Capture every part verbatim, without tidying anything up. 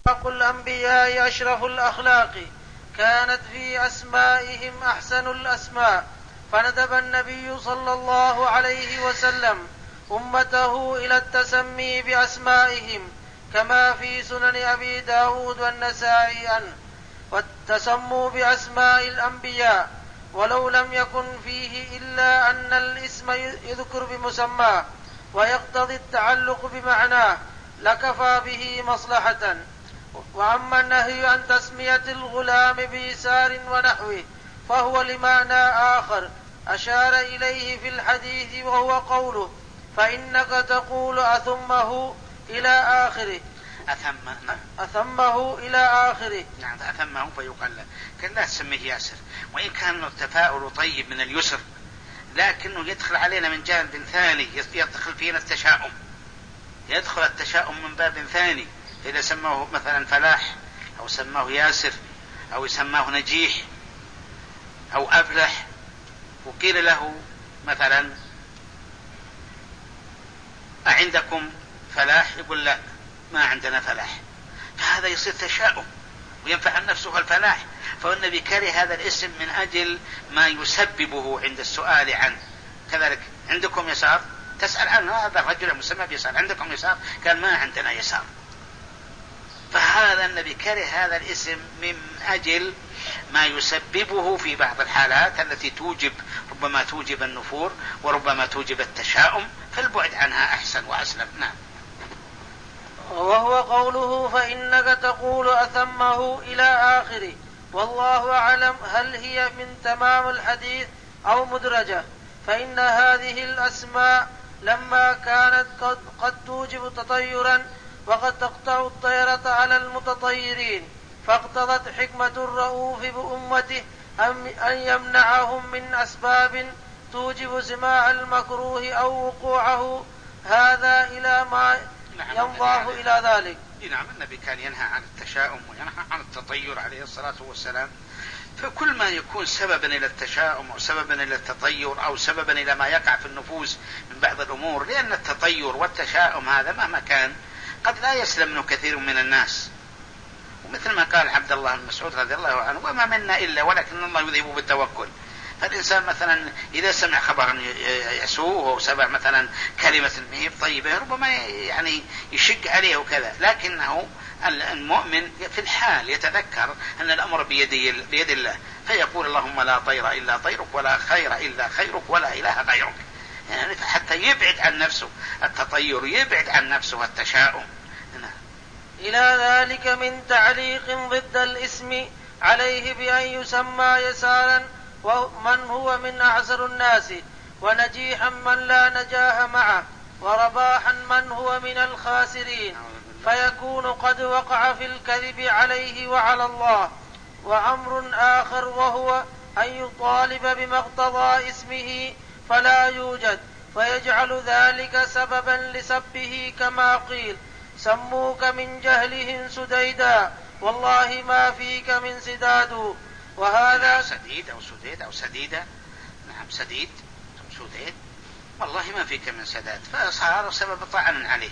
أخلاق الأنبياء أشرف الأخلاق كانت في أسمائهم أحسن الأسماء، فندب النبي صلى الله عليه وسلم أمته إلى التسمي بأسمائهم كما في سنن أبي داود والنسائي عنه، وتسموا بأسماء الأنبياء ولو لم يكن فيه إلا أن الاسم يذكر بمسماه ويقتضي التعلق بمعناه لكفى به مصلحة. وأما النهي عن تسمية الغلام بيسار ونحوه فهو لمعنى آخر أشار إليه في الحديث، وهو قوله فإنك تقول أثمه إلى آخره. أثم أثمه إلى آخره. نعم أثمه فيقال له كان لا تسميه ياسر، وإن كان التفاؤل طيب من اليسر لكنه يدخل علينا من جانب ثاني، يدخل فينا التشاؤم، يدخل التشاؤم من باب ثاني. إذا سموه مثلا فلاح أو سماه ياسر أو يسماه نجيح أو أفلح، وقيل له مثلا أعندكم فلاح؟ يقول لا ما عندنا فلاح، فهذا يصير تشاؤم وينفع نفسه الفلاح. فالنبي كره هذا الاسم من أجل ما يسببه عند السؤال عنه. كذلك عندكم يسار؟ تسأل عنه، هذا الرجل المسمى بيسار عندكم يسار؟ قال ما عندنا يسار. فهذا النبي كره هذا الاسم من أجل ما يسببه في بعض الحالات التي توجب، ربما توجب النفور وربما توجب التشاؤم، فالبعد عنها أحسن وأسلم. نعم. وهو قوله فإنك تقول أثمه إلى آخره، والله أعلم هل هي من تمام الحديث أو مدرجة، فإن هذه الأسماء لما كانت قد, قد توجب تطيرا وقد تقطع الطيرة على المتطيرين، فاقتضت حكمة الرؤوف بأمته أن يمنعهم من أسباب توجب سماع المكروه أو وقوعه، هذا إلى ما ينضاه إلى ذلك. نعم النبي كان ينهى عن التشاؤم وينهى عن التطير عليه الصلاة والسلام، فكل ما يكون سببا إلى التشاؤم أو سببا إلى التطير أو سببا إلى ما يقع في النفوس من بعض الأمور، لأن التطير والتشاؤم هذا مهما كان قد لا يسلم منه كثير من الناس. ومثل ما قال عبد الله بن مسعود رضي الله عنه وما منا إلا ولكن الله يذهب بالتوكل. فالإنسان مثلا إذا سمع خبرا يسوء أو سمع مثلا كلمة مهيب طيبة ربما يعني يشق عليه وكذا، لكنه المؤمن في الحال يتذكر أن الأمر بيد, بيد الله، فيقول اللهم لا طير إلا طيرك ولا خير إلا خيرك ولا إله غيرك، يعني حتى يبعد عن نفسه التطير، يبعد عن نفسه التشاؤم. إلى ذلك من تعليق ضد الاسم عليه بأن يسمى يسارا ومن هو من أعسر الناس، ونجيحا من لا نجاح معه، ورباحا من هو من الخاسرين، فيكون قد وقع في الكذب عليه وعلى الله. وأمر آخر وهو أن يطالب بمقتضى اسمه فلا يوجد، فيجعل ذلك سببا لسبه كما قيل سموك من جهلهم سديدا والله ما فيك من سداد. وهذا سديد أو سديد أو سديدة. نعم سديد أو سديد والله ما فيك من سداد، فصار سبب طعن عليه.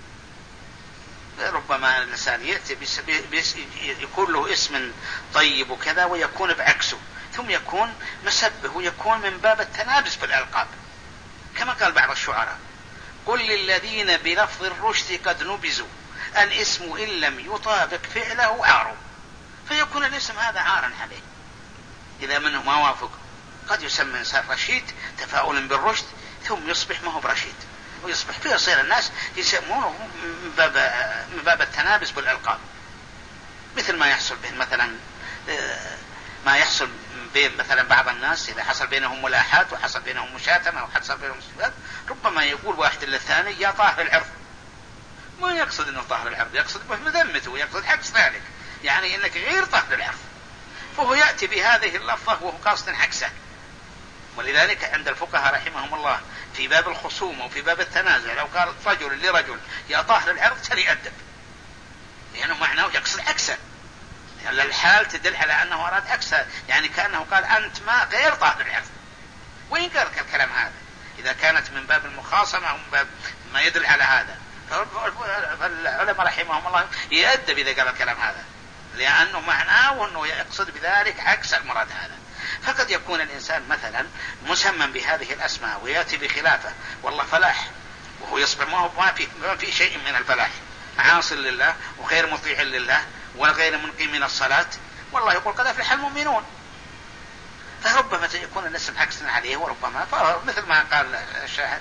ربما الإنسان يأتي يكون له اسم طيب وكذا ويكون بعكسه، ثم يكون مسبه ويكون من باب التنابز بالألقاب، كما قال بعض الشعراء قل للذين بلفظ الرشد قد نبزوا الاسم إن لم يطابق فعله عار، فيكون الاسم هذا عارا عليه إذا منه ما وافق. قد يسمى إنسان رشيد تفاؤلا بالرشد ثم يصبح ما هو برشيد ويصبح فيصير الناس يسمونه من باب, من باب التنابز بالألقاب، مثل ما يحصل به مثلا ما يحصل بين مثلا بعض الناس إذا حصل بينهم ملاحات وحصل بينهم مشاتمة أو حصل بينهم سباب، ربما يقول واحد للثاني يا طاهر العرض، ما يقصد أنه طاهر العرض، يقصد به مذمته ويقصد عكس ذلك، يعني أنك غير طاهر العرض، فهو يأتي بهذه اللفظة وهو قاصد عكسه. ولذلك عند الفقهاء رحمهم الله في باب الخصوم وفي باب التنازع لو قال رجل لرجل يا طاهر العرض فليأدب، لأنه معناه يقصد عكسه، يعني الحال تدل على أنه أراد عكسه، يعني كأنه قال أنت ما غير طاهر العرض. وين قال الكلام هذا؟ إذا كانت من باب المخاصمة أو من باب ما يدل على هذا. فالعلماء رحمهم الله يؤدب إذا قال الكلام هذا، لأنه معناه وأنه يقصد بذلك عكس المراد هذا. فقد يكون الإنسان مثلا مسمى بهذه الأسماء ويأتي بخلافه والله فلاح، وهو يصبح ما في ما في شيء من الفلاح، عاص لله وغير مطيع لله وغير منقيم من الصلاة، والله يقول قد أفلح المؤمنون. فربما يكون الاسم عكسا عليه، وربما مثل ما قال الشاهد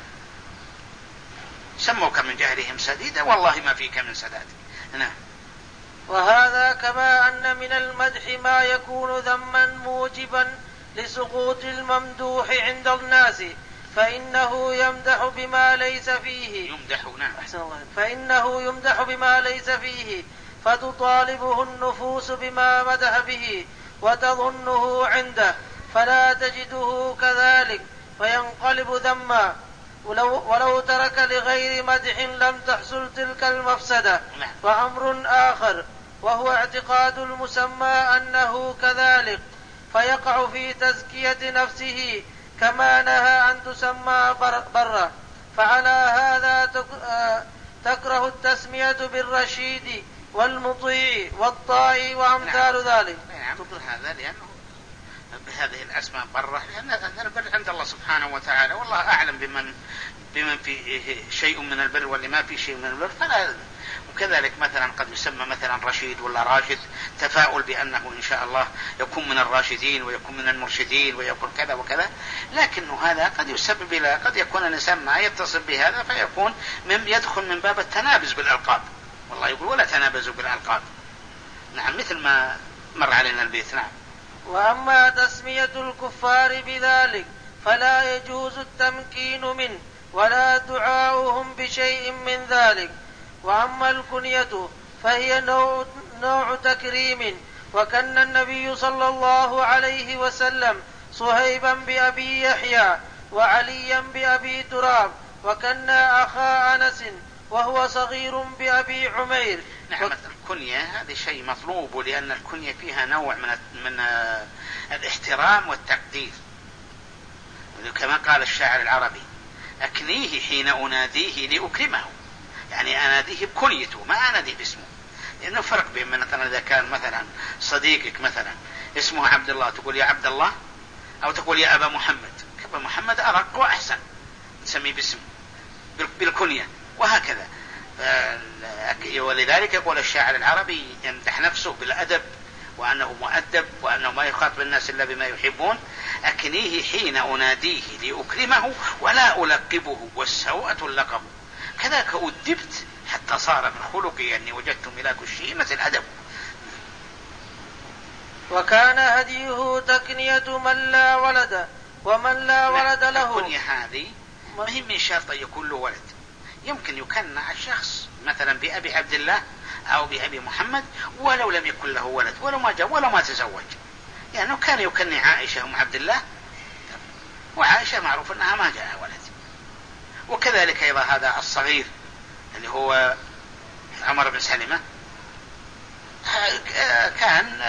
سموك من جهلهم سديدا والله ما فيك من سداد. نعم. وهذا كما أن من المدح ما يكون ذما موجبا لسقوط الممدوح عند الناس، فإنه يمدح بما ليس فيه يمدح نعم أحسن الله فإنه يمدح بما ليس فيه، فتطالبه النفوس بما مدح به وتظنه عنده، فلا تجده كذلك فينقلب ذما، ولو, ولو ترك لغير مدح لم تحصل تلك المفسدة. وأمر آخر وهو اعتقاد المسمى أنه كذلك، فيقع في تزكية نفسه كما نهى أن تسمى برة، فعلى هذا تكره التسمية بالرشيد والمطيع والطائع وأمثال ذلك. نعم هذا لأنه بهذه الأسماء برة، لأن البر عند الله سبحانه وتعالى، والله أعلم بمن بمن فيه شيء من البر واللي ما فيه شيء من البر فلا. وكذلك مثلا قد يسمى مثلا رشيد ولا راشد، تفاؤل بأنه إن شاء الله يكون من الراشدين ويكون من المرشدين ويكون كذا وكذا، لكنه هذا قد يسبب إلى قد يكون الإنسان ما يتصل بهذا فيكون من يدخل من باب التنابز بالألقاب، والله يقول ولا تنابزوا بالألقاب. نعم مثل ما مر علينا البيت. نعم. وأما تسمية الكفار بذلك فلا يجوز التمكين منه ولا دعاؤهم بشيء من ذلك. وأما الكنية فهي نوع, نوع تكريم، وكن النبي صلى الله عليه وسلم صهيبا بأبي يحيى وعليا بأبي تراب، وكن أخا أنس وهو صغير بأبي عمير. نعم. الكنية هذا شيء مطلوب، لأن الكنية فيها نوع من من الاحترام والتقدير، كما قال الشاعر العربي أكنيه حين أناديه لأكرمه، يعني أناديه بكنيته ما أناديه باسمه، لأنه فرق بين مثلا إذا كان مثلا صديقك مثلا اسمه عبد الله تقول يا عبد الله، أو تقول يا أبا محمد. أبا محمد أرق وأحسن تسميه باسم بالكنية، وهكذا. ولذلك يقول الشاعر العربي يمدح نفسه بالأدب وأنه مؤدب وأنه ما يخاطب الناس إلا بما يحبون، أكنيه حين أناديه لأكرمه ولا ألقبه والسوءة اللقب، كذاك أدبت حتى صار من خلقي أني وجدت ملاك الشيمة الأدب. وكان هديه تكنية من لا ولد ومن لا ولد له. الكنية هذه مهم من شرط يكون له ولد، يمكن يكنى الشخص مثلا بأبي عبد الله أو بأبي محمد ولو لم يكن له ولد، ولو ما جاء ولو ما تزوج، لأنه يعني كان يكني عائشة أم عبد الله، وعائشة معروف أنها ما جاء ولد. وكذلك أيضا هذا الصغير اللي هو عمر بن سلمة كان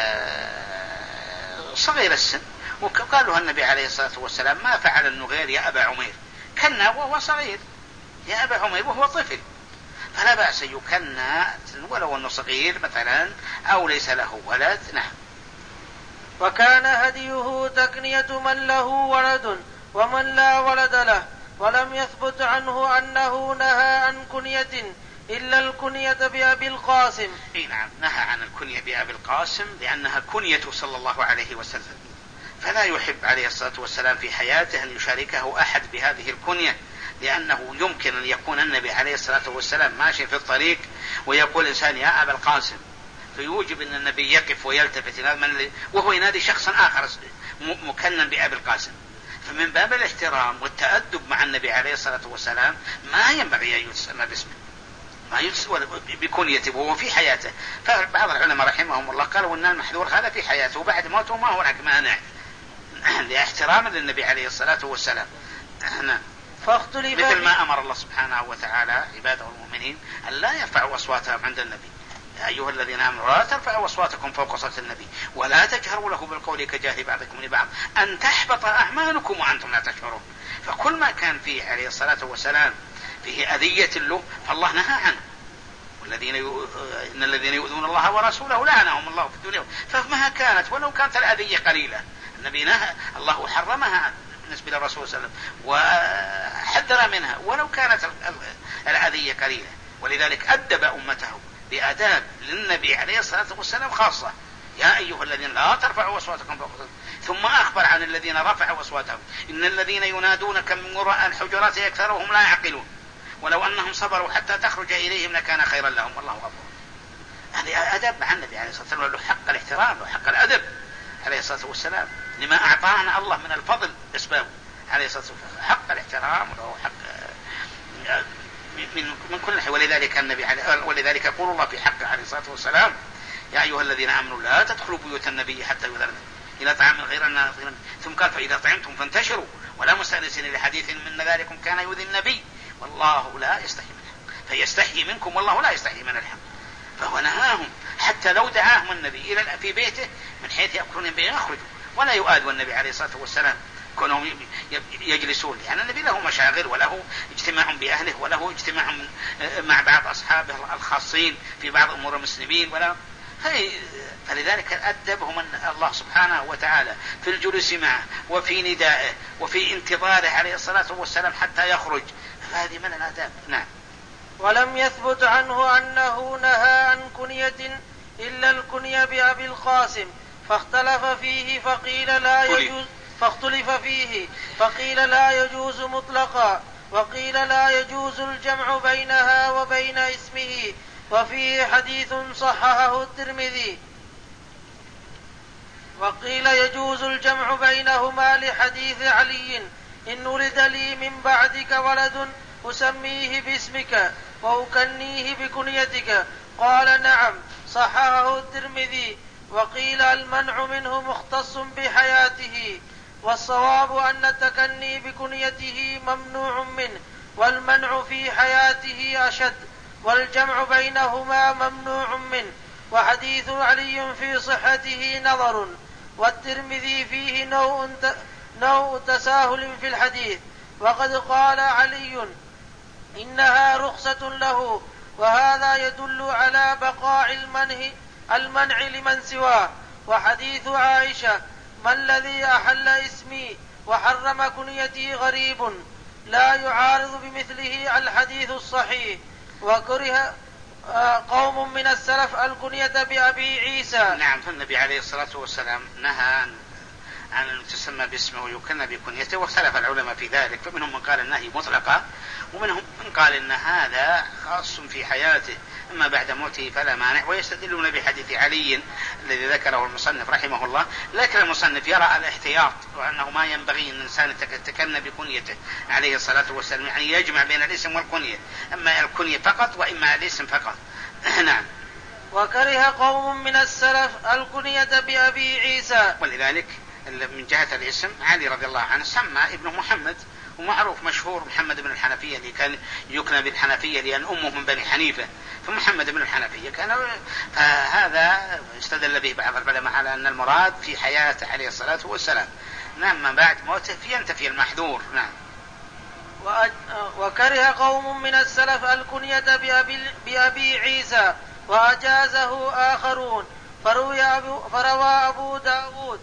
صغير السن، وقالوا النبي عليه الصلاة والسلام ما فعل النغير يا أبا عمير، كنا وهو صغير يا أبا عمير وهو طفل، فلا بأس يكنى ولو أنه صغير مثلا أو ليس له ولد. نعم. وكان هديه تكنية من له ولد ومن لا ولد له، ولم يثبت عنه أنه نهى عن كنية إلا الكنية بأبي القاسم. إيه نعم، نهى عن الكنية بأبي القاسم لأنها كنية صلى الله عليه وسلم، فلا يحب عليه الصلاة والسلام في حياته أن يشاركه أحد بهذه الكنية، لأنه يمكن أن يكون النبي عليه الصلاة والسلام ماشي في الطريق ويقول إنسان يا أبا القاسم، فيوجب أن النبي يقف ويلتفت وهو ينادي شخصا آخر مكنن بأبي القاسم. فمن باب الاحترام والتأدب مع النبي عليه الصلاة والسلام ما ينبغي أن يسمى باسمه، ما يسمى بكنيته وهو في حياته. فبعض العلماء رحمهم الله قالوا أن المحذور هذا في حياته، وبعد موته ما هناك مانع لاحترام للنبي عليه الصلاة والسلام. مثل ما أمر الله سبحانه وتعالى عباده المؤمنين أن لا يرفعوا أصواتهم عند النبي، يا أيها الذين آمنوا لا ترفعوا أصواتكم فوق صوت النبي ولا تجهروا له بالقول كجهر بعضكم لبعض أن تحبط أعمالكم وأنتم لا تشعرون. فكل ما كان فيه عليه الصلاة والسلام فيه أذية له فالله نهى عنه. والذين ي... إن الذين يؤذون الله ورسوله لعنهم الله في الدنيا. فمهما كانت ولو كانت الأذية قليلة النبي نهى، الله حرمها بالنسبة للرسول صلى الله عليه وسلم وحذر منها ولو كانت الأذية قليلة. ولذلك أدب أمته بآداب للنبي عليه الصلاة والسلام خاصة: يا أيها الذين لا ترفعوا أصواتكم فوق صوت. ثم أخبر عن الذين رفعوا أصواتهم: إن الذين ينادونك من وراء الحجرات أكثرهم لا يعقلون ولو أنهم صبروا حتى تخرج إليهم لكان خيرا لهم والله غفور. هذه أدب مع النبي عليه الصلاة والسلام، له حق الاحترام له حق الأدب عليه الصلاة والسلام لما أعطانا الله من الفضل أسبابه عليه الصلاة والسلام، حق الاحترام وله حق من من كل شيء. ولذلك النبي عليه ولذلك يقول الله في حقه عليه الصلاة والسلام: يا أيها الذين آمنوا لا تدخلوا بيوت النبي حتى يؤذن إلى طعام غير الناظرين. ثم قال: فإذا طعمتم فانتشروا ولا مستأنسين لحديث من ذلكم كان يؤذي النبي والله لا يستحي منه فيستحي منكم والله لا يستحي من الحق. فهو نهاهم حتى لو دعاهم النبي إلى في بيته من حيث يأكلون بين يخرجوا ولا يؤاد النبي عليه الصلاة والسلام كونهم يجلسون، لأن يعني النبي له مشاغل وله اجتماع بأهله وله اجتماع مع بعض أصحابه الخاصين في بعض أمور المسلمين ولا فلذلك أدبهم الله سبحانه وتعالى في الجلوس معه وفي ندائه وفي انتظاره عليه الصلاة والسلام حتى يخرج. فهذه من الآداب. نعم. ولم يثبت عنه أنه نهى عن كنية إلا الكنية بأبي القاسم فاختلف فيه فقيل لا يجوز فاختلف فيه فقيل لا يجوز مطلقا وقيل لا يجوز الجمع بينها وبين اسمه، وفيه حديث صححه الترمذي. وقيل يجوز الجمع بينهما لحديث علي: إن ولد لي من بعدك ولد أسميه باسمك وأكنيه بكنيتك، قال: نعم، صححه الترمذي. وقيل المنع منه مختص بحياته، والصواب أن التكني بكنيته ممنوع منه والمنع في حياته أشد، والجمع بينهما ممنوع منه. وحديث علي في صحته نظر، والترمذي فيه نوع, نوع تساهل في الحديث، وقد قال علي إنها رخصة له، وهذا يدل على بقاء المنع, المنع لمن سواه. وحديث عائشة: ما الذي أحل اسمي وحرم كنيتي غريب، لا يعارض بمثله الحديث الصحيح. وكره قوم من السلف الكنية بأبي عيسى. نعم. فالنبي عليه الصلاة والسلام نهى عن أن تسمى باسمه ويكن بكنيته، واختلف العلماء في ذلك، فمنهم من قال النهي مطلقا ومنهم من قال ان هذا خاص في حياته، اما بعد موته فلا مانع. ويستدلون بحديث علي الذي ذكره المصنف رحمه الله، لكن المصنف يرى الاحتياط وانه ما ينبغي ان الانسان يتكن بكنيته عليه الصلاة والسلام، يعني يجمع بين الاسم والكنية، اما الكنية فقط واما الاسم فقط. نعم. وكره قوم من السلف الكنية بأبي عيسى، ولذلك من جهة الاسم علي رضي الله عنه سمى ابنه محمد، ومعروف مشهور محمد بن الحنفية اللي كان يكنى بالحنفية لأن أمه من بني حنيفة، فمحمد بن الحنفية كان. فهذا استدل به بعض العلماء على أن المراد في حياته عليه الصلاة والسلام، نعم، بعد موته ينتفي المحذور. نعم. وكره قوم من السلف الكنية بأبي, بأبي عيسى وأجازه آخرون، فروي أبو, فروى أبو داود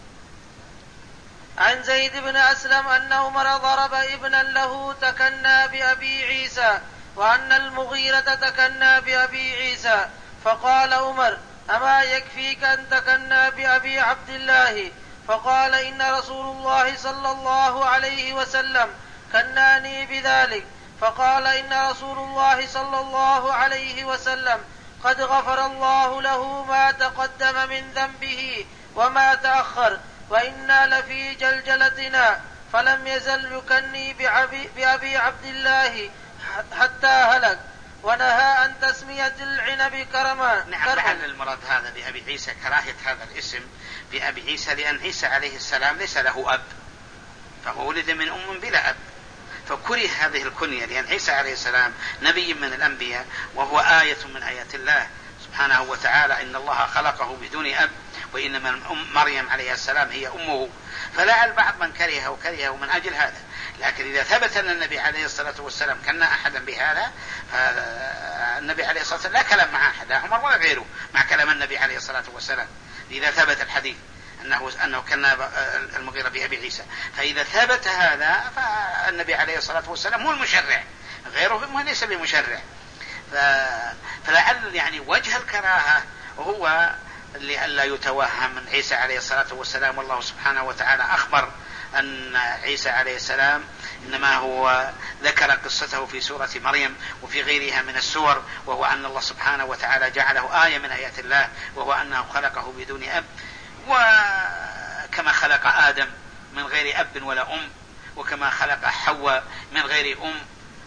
عن زيد بن أسلم أن عمر ضرب ابنا له تكنى بأبي عيسى، وأن المغيرة تكنى بأبي عيسى، فقال عمر: أما يكفيك أن تكنى بأبي عبد الله؟ فقال: إن رسول الله صلى الله عليه وسلم كناني بذلك. فقال: إن رسول الله صلى الله عليه وسلم قد غفر الله له ما تقدم من ذنبه وما تأخر، وإنا لفي جلجلتنا، فلم يزل يكني بأبي عبد الله حتى هلك، ونهى عن تسمية العنب كرما. نعم. لعل المراد هذا بأبي عيسى كراهية هذا الاسم بأبي عيسى، لأن عيسى عليه السلام ليس له أب، فهو ولد من أم بلا أب، فكره هذه الكنية، لأن عيسى عليه السلام نبي من الأنبياء وهو آية من آيات الله سبحانه وتعالى، إن الله خلقه بدون أب، وإنما مريم عليه السلام هي أمه. فلعل بعض من كرهه وكرهه من أجل هذا، لكن إذا ثبت أن النبي عليه الصلاة والسلام كان أحدا بهذا، فالنبي عليه الصلاة والسلام لا كلام مع أحد، لا عمر ولا غيره، مع كلام النبي عليه الصلاة والسلام إذا ثبت الحديث أنه أنه كان المغيرة بأبي عيسى. فإذا ثبت هذا فالنبي عليه الصلاة والسلام هو المشرع، غيره ليس بمشرع. فلعل يعني وجه الكراهة هو لئلا يتوهم من عيسى عليه الصلاة والسلام، والله سبحانه وتعالى أخبر أن عيسى عليه السلام إنما هو ذكر قصته في سورة مريم وفي غيرها من السور، وهو أن الله سبحانه وتعالى جعله آية من آيات الله، وهو أنه خلقه بدون أب، وكما خلق آدم من غير أب ولا أم، وكما خلق حواء من غير أم.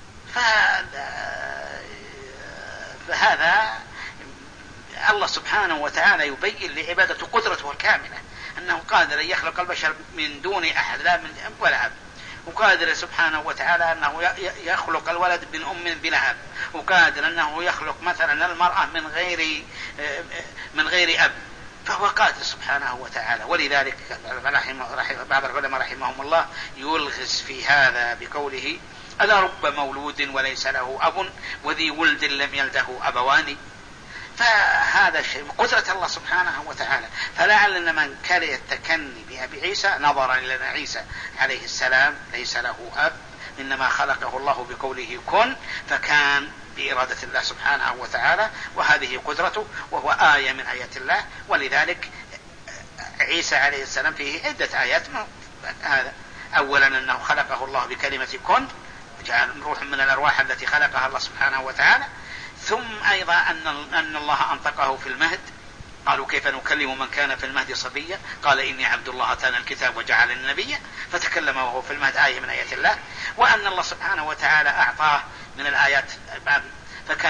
فهذا الله سبحانه وتعالى يبين لعبادة قدرته الكاملة أنه قادر أن يخلق البشر من دون أحد، لا من أب ولا أب، وقادر سبحانه وتعالى أنه يخلق الولد من أم بلا أب، وقادر أنه يخلق مثلا المرأة من غير من غير أب، فهو قادر سبحانه وتعالى. ولذلك بعض العلماء رحمهم الله يلغز في هذا بقوله: ألا رب مولود وليس له أب وذي ولد لم يلده أبوان. فهذا الشيء قدرة الله سبحانه وتعالى. فلعل من كان يتكني بأبي عيسى نظرا إلى عيسى عليه السلام ليس له أب، إنما خلقه الله بقوله كن، فكان بإرادة الله سبحانه وتعالى، وهذه قدرته، وهو آية من آيات الله. ولذلك عيسى عليه السلام فيه عدة آيات. هذا أولا أنه خلقه الله بكلمة كن، جعل روح من الأرواح التي خلقها الله سبحانه وتعالى. ثم أيضا أن أن الله أنطقه في المهد، قالوا كيف نكلم من كان في المهد صبيا، قال إني عبد الله آتاني الكتاب وجعلني نبيا، فتكلم وهو في المهد، آية من آيات الله. وأن الله سبحانه وتعالى أعطاه من الآيات فكان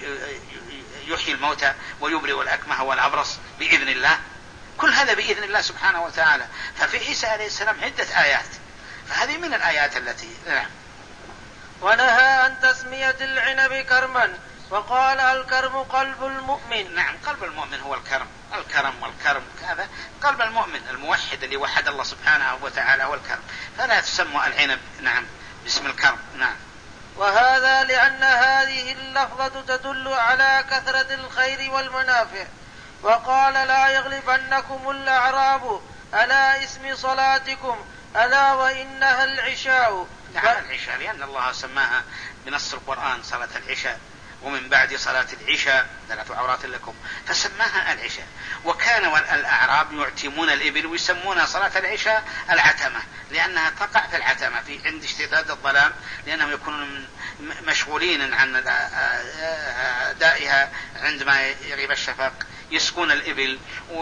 يحيي الموتى ويبرئ الأكمه والأبرص بإذن الله، كل هذا بإذن الله سبحانه وتعالى. ففي عيسى عليه السلام عدة آيات، فهذه من الآيات التي نعم. ونهى عن تسمية العنب كرما، وقال الكرم قلب المؤمن. نعم، قلب المؤمن هو الكرم، الكرم والكرم هذا قلب المؤمن الموحد اللي وحد الله سبحانه وتعالى هو الكرم، فلا تسمى العنب نعم باسم الكرم. نعم. وهذا لأن هذه اللفظة تدل على كثرة الخير والمنافع. وقال لا يغلبنكم الأعراب ألا اسم صلاتكم ألا وإنها العشاء. نعم العشاء، لأن الله سماها بنص القرآن صلاة العشاء، ومن بعد صلاة العشاء ثلاث عورات لكم، فسماها العشاء. وكان الأعراب يعتمون الإبل ويسمون صلاة العشاء العتمة، لأنها تقع في العتمة في عند اشتداد الظلام، لأنهم يكونون مشغولين عن دائها عندما يغيب الشفق، يسقون الإبل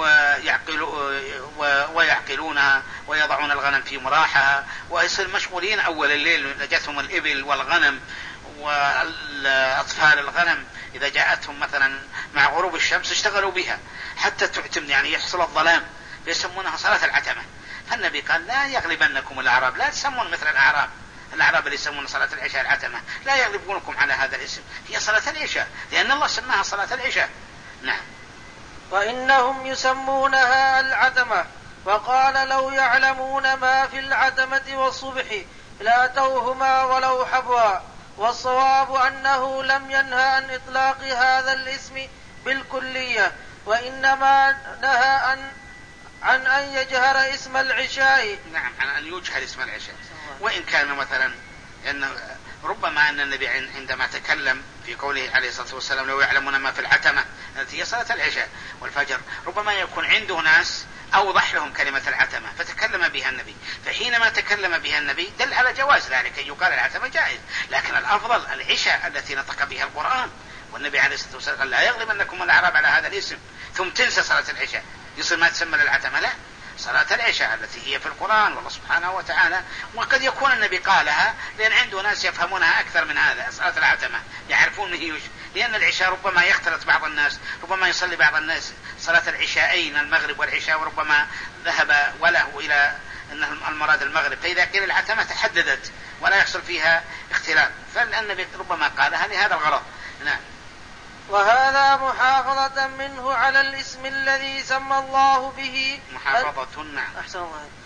ويعقلونها ويضعون الغنم في مراحها، ويصير مشغولين أول الليل لجتهم الإبل والغنم وأطفال الغنم إذا جاءتهم مثلا مع غروب الشمس اشتغلوا بها حتى تعتم يعني يحصل الظلام، فيسمونها صلاة العتمة. فالنبي قال لا يغلبنكم الأعراب، لا تسمون مثل الأعراب، الأعراب اللي يسمون صلاة العشاء العتمة، لا يغلبونكم على هذا الاسم، هي صلاة العشاء لأن الله سماها صلاة العشاء. نعم. وإنهم يسمونها العتمة. وقال لو يعلمون ما في العتمة والصبح لأتوهما ولو حبوا. والصواب أنه لم ينهى عن إطلاق هذا الاسم بالكلية، وإنما نهى عن عن أن يجهر اسم العشاء. نعم، عن أن يجهر اسم العشاء. وإن كان مثلا إن ربما أن النبي عندما تكلم في قوله عليه الصلاة والسلام لو يعلمون ما في العتمة التي هي صلاة العشاء والفجر، ربما يكون عنده ناس أوضح لهم كلمة العتمة فتكلم بها النبي، فحينما تكلم بها النبي دل على جواز ذلك، أن يقال العتمة جائز، لكن الأفضل العشاء التي نطق بها القرآن. والنبي عليه الصلاة والسلام قال لا يغلبنكم الأعراب على هذا الاسم، ثم تنسى صلاة العشاء يصير ما تسمى العتمة، لا، صلاة العشاء التي هي في القرآن والله سبحانه وتعالى. وقد يكون النبي قالها لأن عنده ناس يفهمونها أكثر من هذا، صلاة العتمة يعرفون هي، لأن العشاء ربما يختلط بعض الناس، ربما يصلي بعض الناس صلاة العشاءين المغرب والعشاء، وربما ذهب وله إلى أن المراد المغرب، فإذا قيل العتمة تحددت ولا يحصل فيها اختلاف، فالنبي ربما قالها لهذا الغرض. نعم. وهذا محافظة منه على الاسم الذي سمى الله به محافظة. نعم. أحسن الله.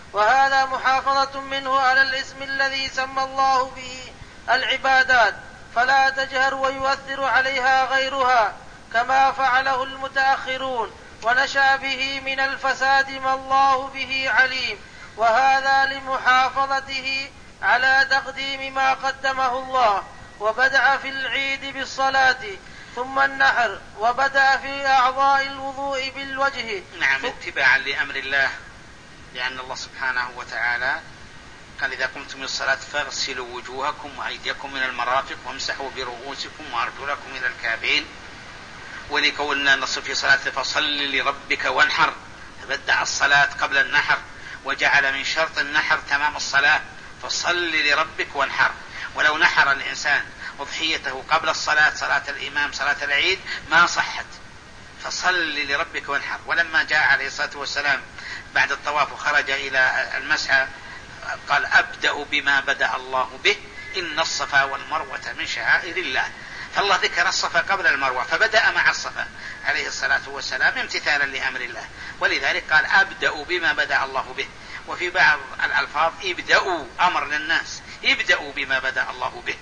وهذا محافظة منه على الاسم الذي سمى الله به العبادات، فلا تجهر ويؤثر عليها غيرها كما فعله المتأخرون، ونشأ به من الفساد ما الله به عليم، وهذا لمحافظته على تقديم ما قدمه الله. وبدأ في العيد بالصلاة ثم النحر، وبدأ في أعضاء الوضوء بالوجه. نعم، اتباعا لأمر الله، لأن الله سبحانه وتعالى قال إذا قمتم للصلاة فاغسلوا وجوهكم وأيديكم من المرافق وامسحوا برؤوسكم وأرجلكم إلى الكعبين، ولكون النص في صلاة فصل لربك وانحر، فبدأ الصلاة قبل النحر، وجعل من شرط النحر تمام الصلاة، فصل لربك وانحر. ولو نحر الإنسان أضحيته قبل الصلاة، صلاة الإمام صلاة العيد، ما صحت، فصل لربك وانحر. ولما جاء عليه الصلاة والسلام بعد الطواف وخرج إلى المسعى قال أبدأ بما بدأ الله به، إن الصفا والمروة من شعائر الله، فالله ذكر الصفا قبل المروة فبدأ مع الصفا عليه الصلاة والسلام امتثالا لأمر الله، ولذلك قال أبدأ بما بدأ الله به. وفي بعض الألفاظ ابدأوا، أمر للناس ابدأوا بما بدأ الله به.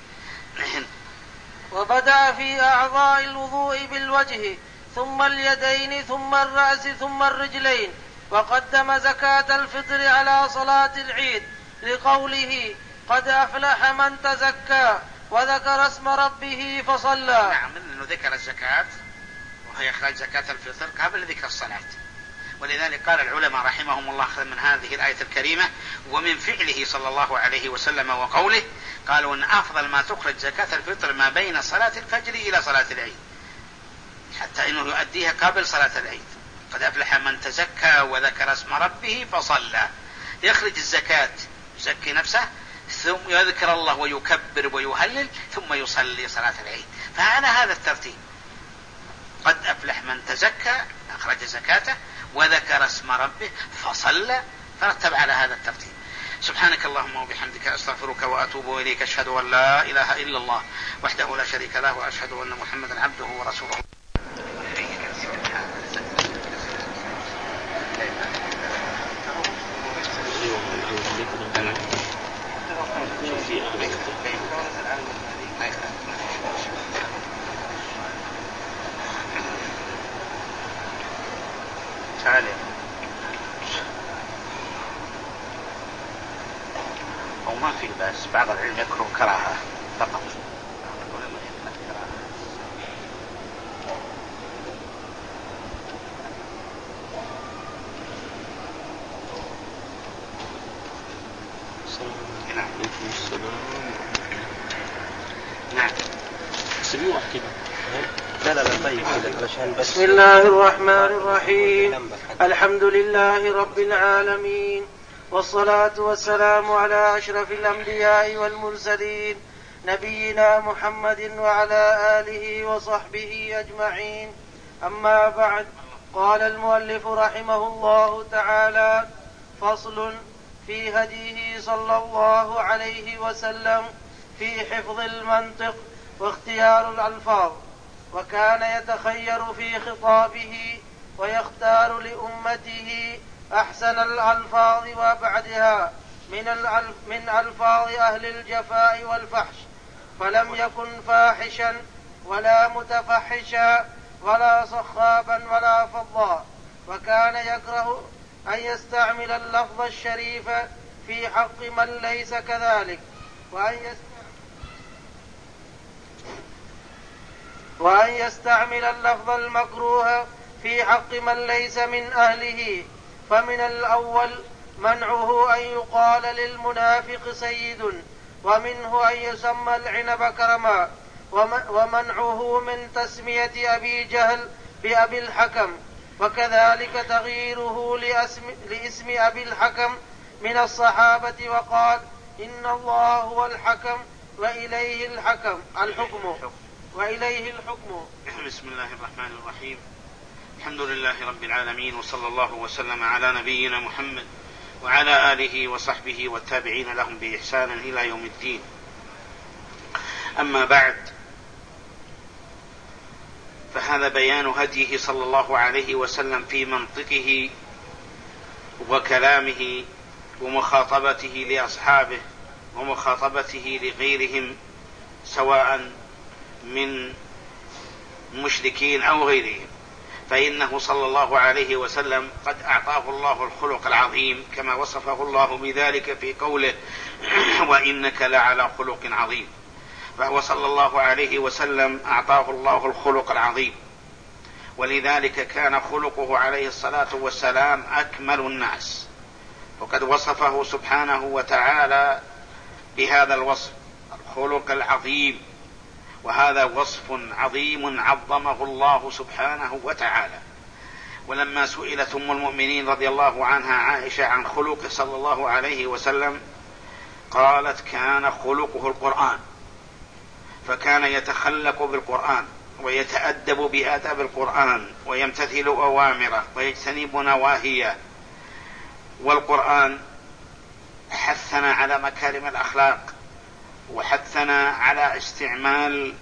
وبدأ في أعضاء الوضوء بالوجه ثم اليدين ثم الرأس ثم الرجلين، وقدم زكاة الفطر على صلاة العيد لقوله قد أفلح من تزكى وذكر اسم ربه فصلى. نعم، إنه ذكر الزكاة وهي إخراج زكاة الفطر قبل ذكر الصلاة، ولذلك قال العلماء رحمهم الله من هذه الآية الكريمة ومن فعله صلى الله عليه وسلم وقوله، قالوا أن أفضل ما تخرج زكاة الفطر ما بين صلاة الفجر إلى صلاة العيد، حتى إنه يؤديها قبل صلاة العيد. قد أفلح من تزكى وذكر اسم ربه فصلى، يخرج الزكاة يزكي نفسه ثم يذكر الله ويكبر ويهلل ثم يصلي صلاة العيد، فعلى هذا الترتيب. قد أفلح من تزكى أخرج زكاته وذكر اسم ربه فصلى، فرتب على هذا الترتيب. سبحانك اللهم وبحمدك أستغفرك وأتوب إليك، أشهد أن لا إله إلا الله وحده لا شريك له، وأشهد أن محمدا عبده ورسوله. تعالى أو ما في بأس، بعض العلم يكره كراهة فقط. نعم نعم سبيوح كده. لا لا لا طيب علشان بس. بسم الله الرحمن الرحيم، الحمد لله رب العالمين، والصلاة والسلام على أشرف الأنبياء والمرسلين نبينا محمد وعلى آله وصحبه أجمعين. أما بعد، قال المؤلف رحمه الله تعالى: فصل في هديه صلى الله عليه وسلم في حفظ المنطق واختيار الألفاظ، وكان يتخير في خطابه ويختار لأمته أحسن الألفاظ وأبعدها من, من ألفاظ أهل الجفاء والفحش، فلم يكن فاحشا ولا متفحشا ولا صخابا ولا فظا، وكان يكره أن يستعمل اللفظ الشريف في حق من ليس كذلك، وأن وأن يستعمل اللفظ المكروه في حق من ليس من أهله. فمن الأول منعه أن يقال للمنافق سيد، ومنه أن يسمى العنب كرما، ومنعه من تسمية أبي جهل بأبي الحكم، وكذلك تغييره لاسم أبي الحكم من الصحابة، وقال إن الله هو الحكم وإليه الحكم الحكم وإليه الحكم. بسم الله الرحمن الرحيم، الحمد لله رب العالمين، وصلى الله وسلم على نبينا محمد وعلى آله وصحبه والتابعين لهم بإحسان إلى يوم الدين. أما بعد، فهذا بيان هديه صلى الله عليه وسلم في منطقه وكلامه ومخاطبته لأصحابه ومخاطبته لغيرهم سواء من مشركين أو غيرهم، فإنه صلى الله عليه وسلم قد أعطاه الله الخلق العظيم كما وصفه الله بذلك في قوله وإنك لعلى خلق عظيم. فهو صلى الله عليه وسلم أعطاه الله الخلق العظيم، ولذلك كان خلقه عليه الصلاة والسلام أكمل الناس، وقد وصفه سبحانه وتعالى بهذا الوصف الخلق العظيم، وهذا وصف عظيم عظمه الله سبحانه وتعالى. ولما سئلت أم المؤمنين رضي الله عنها عائشة عن خلقه صلى الله عليه وسلم قالت كان خلقه القرآن، فكان يتخلق بالقرآن ويتأدب بآداب القرآن ويمتثل أوامره ويجتنب نواهيه. والقرآن حثنا على مكارم الأخلاق، وحثنا على استعمال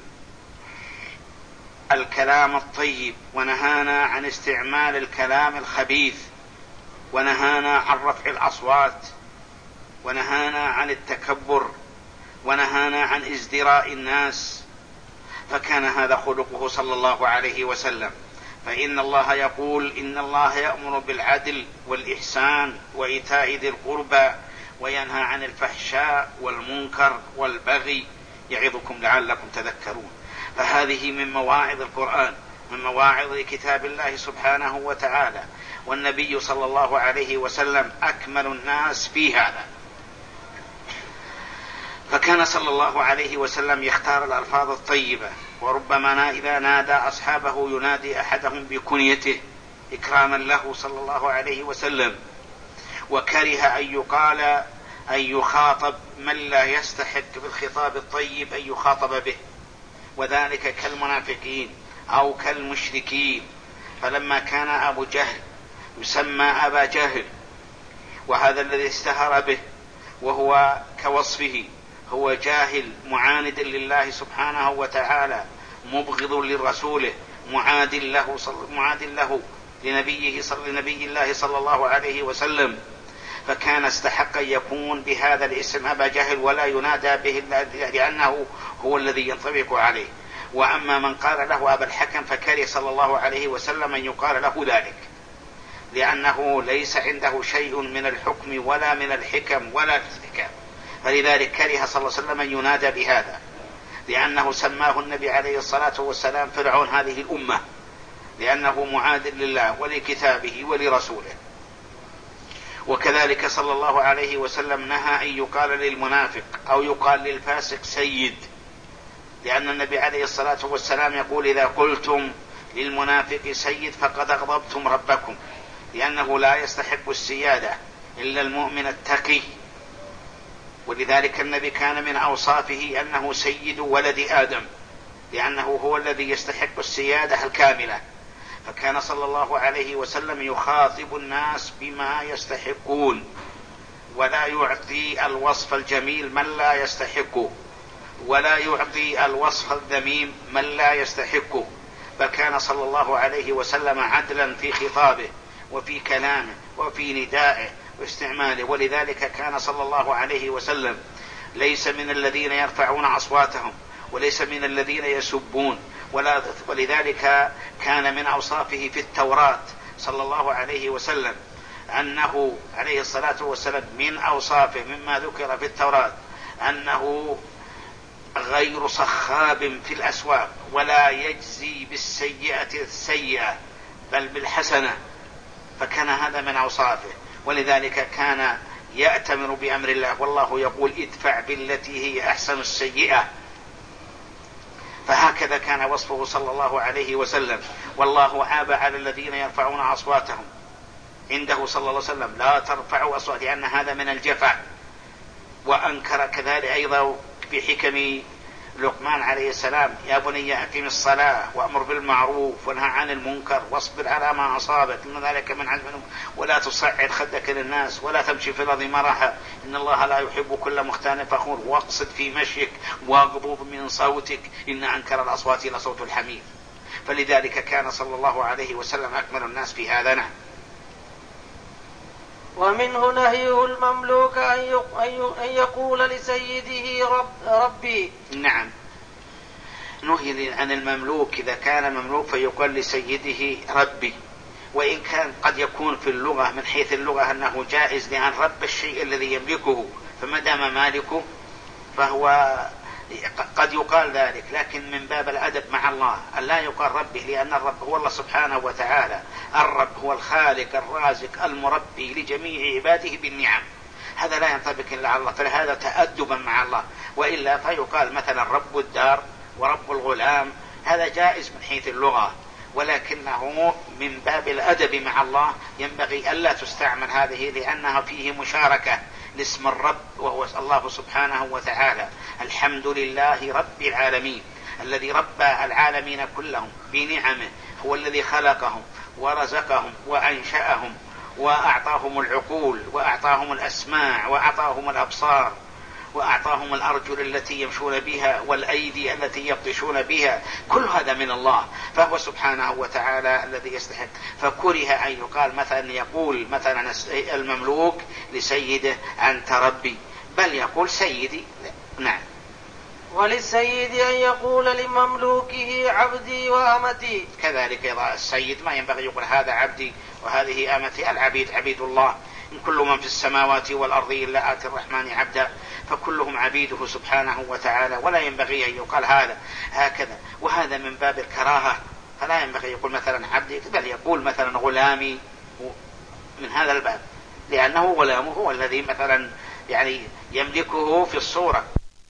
الكلام الطيب، ونهانا عن استعمال الكلام الخبيث، ونهانا عن رفع الأصوات، ونهانا عن التكبر، ونهانا عن ازدراء الناس. فكان هذا خلقه صلى الله عليه وسلم. فإن الله يقول إن الله يأمر بالعدل والإحسان وإيتاء ذي القربى وينهى عن الفحشاء والمنكر والبغي يعظكم لعلكم تذكرون. فهذه من مواعظ القرآن، من مواعظ كتاب الله سبحانه وتعالى، والنبي صلى الله عليه وسلم أكمل الناس في هذا. فكان صلى الله عليه وسلم يختار الألفاظ الطيبة، وربما إذا نادى أصحابه ينادي أحدهم بكنيته إكراما له صلى الله عليه وسلم، وكره أن يقال أن يخاطب من لا يستحق بالخطاب الطيب أن يخاطب به، وذلك كالمنافقين أو كالمشركين. فلما كان أبو جهل يسمى أبا جهل، وهذا الذي اشتهر به، وهو كوصفه هو جاهل معاند لله سبحانه وتعالى، مبغض لرسوله، معاد له, معاد له لنبيه صلى لنبي الله صلى الله عليه وسلم، فكان استحق أن يكون بهذا الاسم أبا جهل ولا ينادى به لأنه هو الذي ينطبق عليه. وأما من قال له أبا الحكم فكره صلى الله عليه وسلم أن يقال له ذلك، لأنه ليس عنده شيء من الحكم ولا من الحكم ولا الحكم، فلذلك كره صلى الله عليه وسلم أن ينادى بهذا، لأنه سماه النبي عليه الصلاة والسلام فرعون هذه الأمة، لأنه معاد لله ولكتابه ولرسوله. وكذلك صلى الله عليه وسلم نهى أن يقال للمنافق أو يقال للفاسق سيد، لأن النبي عليه الصلاة والسلام يقول إذا قلتم للمنافق سيد فقد أغضبتم ربكم، لأنه لا يستحق السيادة إلا المؤمن التقي. ولذلك النبي كان من أوصافه أنه سيد ولد آدم، لأنه هو الذي يستحق السيادة الكاملة. فكان صلى الله عليه وسلم يخاطب الناس بما يستحقون، ولا يعطي الوصف الجميل من لا يستحقه، ولا يعطي الوصف الذميم من لا يستحقه. فكان صلى الله عليه وسلم عدلا في خطابه وفي كلامه وفي ندائه واستعماله. ولذلك كان صلى الله عليه وسلم ليس من الذين يرفعون أصواتهم، وليس من الذين يسبون، ولا ولذلك كان من أوصافه في التوراة صلى الله عليه وسلم أنه عليه الصلاة والسلام من أوصافه مما ذكر في التوراة أنه غير صخاب في الأسواق، ولا يجزي بالسيئة السيئة بل بالحسنة. فكان هذا من أوصافه، ولذلك كان يأتمر بأمر الله، والله يقول ادفع بالتي هي أحسن السيئة. فهكذا كان وصفه صلى الله عليه وسلم. والله عاب على الذين يرفعون أصواتهم عنده صلى الله عليه وسلم لا ترفعوا أصوات، لأن هذا من الجفا. وأنكر كذلك أيضا في حكم لقمان عليه السلام يا بني أقم الصلاة وأمر بالمعروف وانهى عن المنكر واصبر على ما أصابك إن ذلك من عزم الأمور ولا تصعد خدك للناس ولا تمشي في الأرض مرحا إن الله لا يحب كل مختال فخور واقصد في مشيك واغضض من صوتك إن أنكر الأصوات لصوت الحمير. فلذلك كان صلى الله عليه وسلم أكمل الناس في هذا. نعم. ومنه نهيه المملوك أن يقول لسيده رب ربي. نعم، نهي عن المملوك إذا كان مملوك فيقال لسيده ربي، وإن كان قد يكون في اللغة من حيث اللغة أنه جائز، لأن رب الشيء الذي يملكه، فما دام مالكه فهو قد يقال ذلك، لكن من باب الأدب مع الله أن لا يقال ربه، لأن الرب هو الله سبحانه وتعالى. الرب هو الخالق الرازق المربي لجميع عباده بالنعم، هذا لا ينطبق إلا على الله، فلهذا تأدبا مع الله. وإلا فيقال مثلا رب الدار ورب الغلام، هذا جائز من حيث اللغة، ولكنه من باب الأدب مع الله ينبغي ألا تستعمل هذه، لأنها فيه مشاركة لاسم الرب وهو الله سبحانه وتعالى. الحمد لله رب العالمين الذي ربى العالمين كلهم بنعمه، هو الذي خلقهم ورزقهم وأنشأهم وأعطاهم العقول وأعطاهم الأسماع وأعطاهم الأبصار وأعطاهم الأرجل التي يمشون بها والأيدي التي يبطشون بها، كل هذا من الله، فهو سبحانه وتعالى الذي يستحق. فكره أن يقال مثلا يقول مثلا المملوك لسيده أنت ربي، بل يقول سيدي. نعم. وللسيد أن يقول لمملوكه عبدي وأمتي، كذلك إذا السيد ما ينبغي يقول هذا عبدي وهذه أمتي، العبيد عبيد الله، إن كل من في السماوات والأرض إلا آتي الرحمن عبدا، فكلهم عبيده سبحانه وتعالى، ولا ينبغي أن يقال هذا هكذا، وهذا من باب الكراهة، فلا ينبغي يقول مثلا عبدي، بل يقول مثلا غلامي من هذا الباب، لأنه غلامه هو الذي مثلا يعني يملكه في الصورة.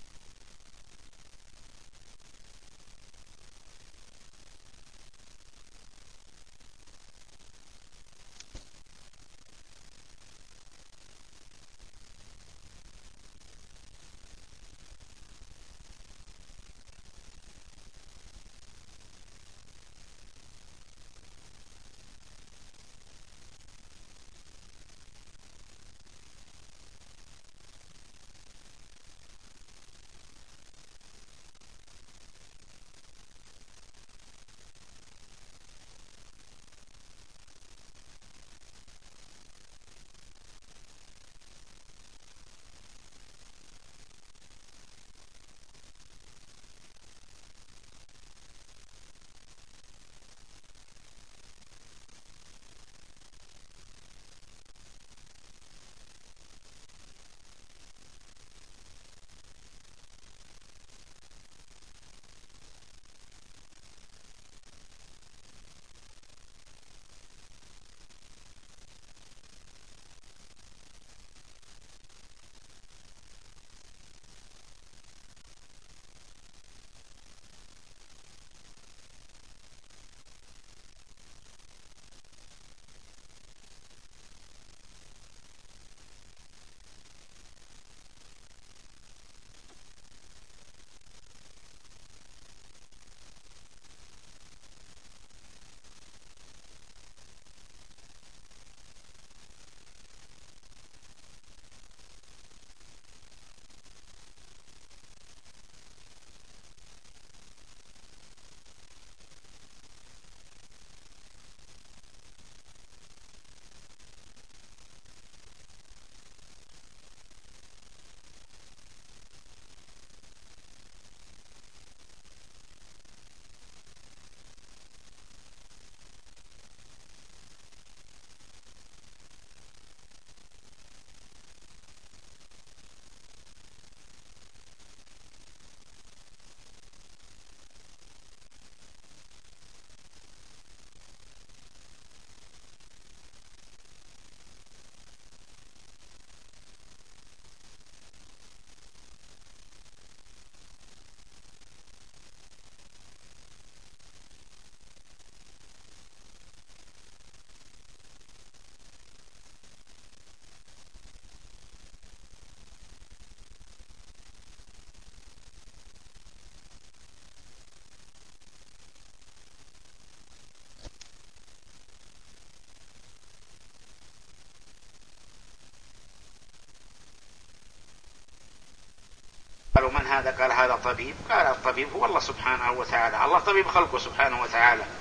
قالوا من هذا؟ قال هذا طبيب. قال الطبيب هو الله سبحانه وتعالى، الله طبيب خلقه سبحانه وتعالى،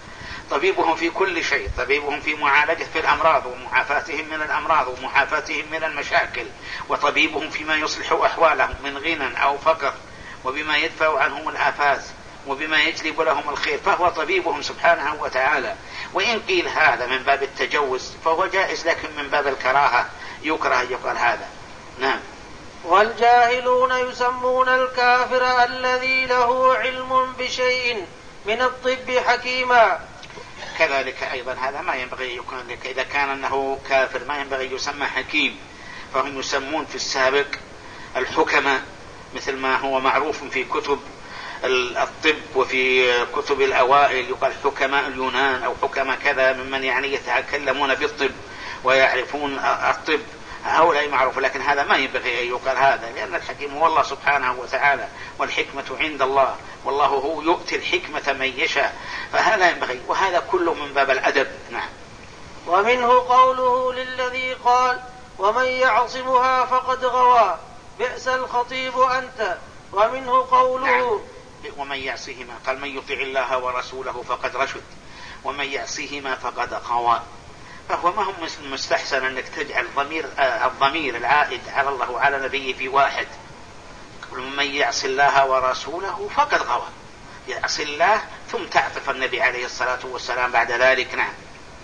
طبيبهم في كل شيء، طبيبهم في معالجة في الأمراض ومعافاتهم من الأمراض ومعافاتهم من المشاكل، وطبيبهم فيما يصلح أحوالهم من غنى أو فقر، وبما يدفع عنهم الآفات، وبما يجلب لهم الخير، فهو طبيبهم سبحانه وتعالى. وإن قيل هذا من باب التجوز فهو جائز، لكن من باب الكراهة يكره يقال هذا. نعم. والجاهلون يسمون الكافر الذي له علم بشيء من الطب حكيما. كذلك أيضا هذا ما ينبغي يكون لك، إذا كان أنه كافر ما ينبغي يسمى حكيم، فهم يسمون في السابق الحكماء، مثل ما هو معروف في كتب الطب وفي كتب الأوائل يقال حكماء اليونان أو حكماء كذا، ممن يعني يتكلمون بالطب ويعرفون الطب، هؤلاء معروف. لكن هذا ما ينبغي أن يقال هذا، لأن الحكيم هو الله سبحانه وتعالى، والحكمة عند الله، والله هو يؤتي الحكمة من يشاء، فهذا ينبغي، وهذا كله من باب الأدب. نعم. ومنه قوله للذي قال ومن يعصمها فقد غوى بئس الخطيب أنت. ومنه قوله نعم. ومن يعصهما قال من يطع الله ورسوله فقد رشد، ومن يعصهما فقد غوى، فهو ما هم مستحسن أنك تجعل ضمير الضمير العائد على الله وعلى نبيه في واحد. ومن يعص الله ورسوله فقد غوى، يعص الله ثم تعطف النبي عليه الصلاة والسلام بعد ذلك. نعم.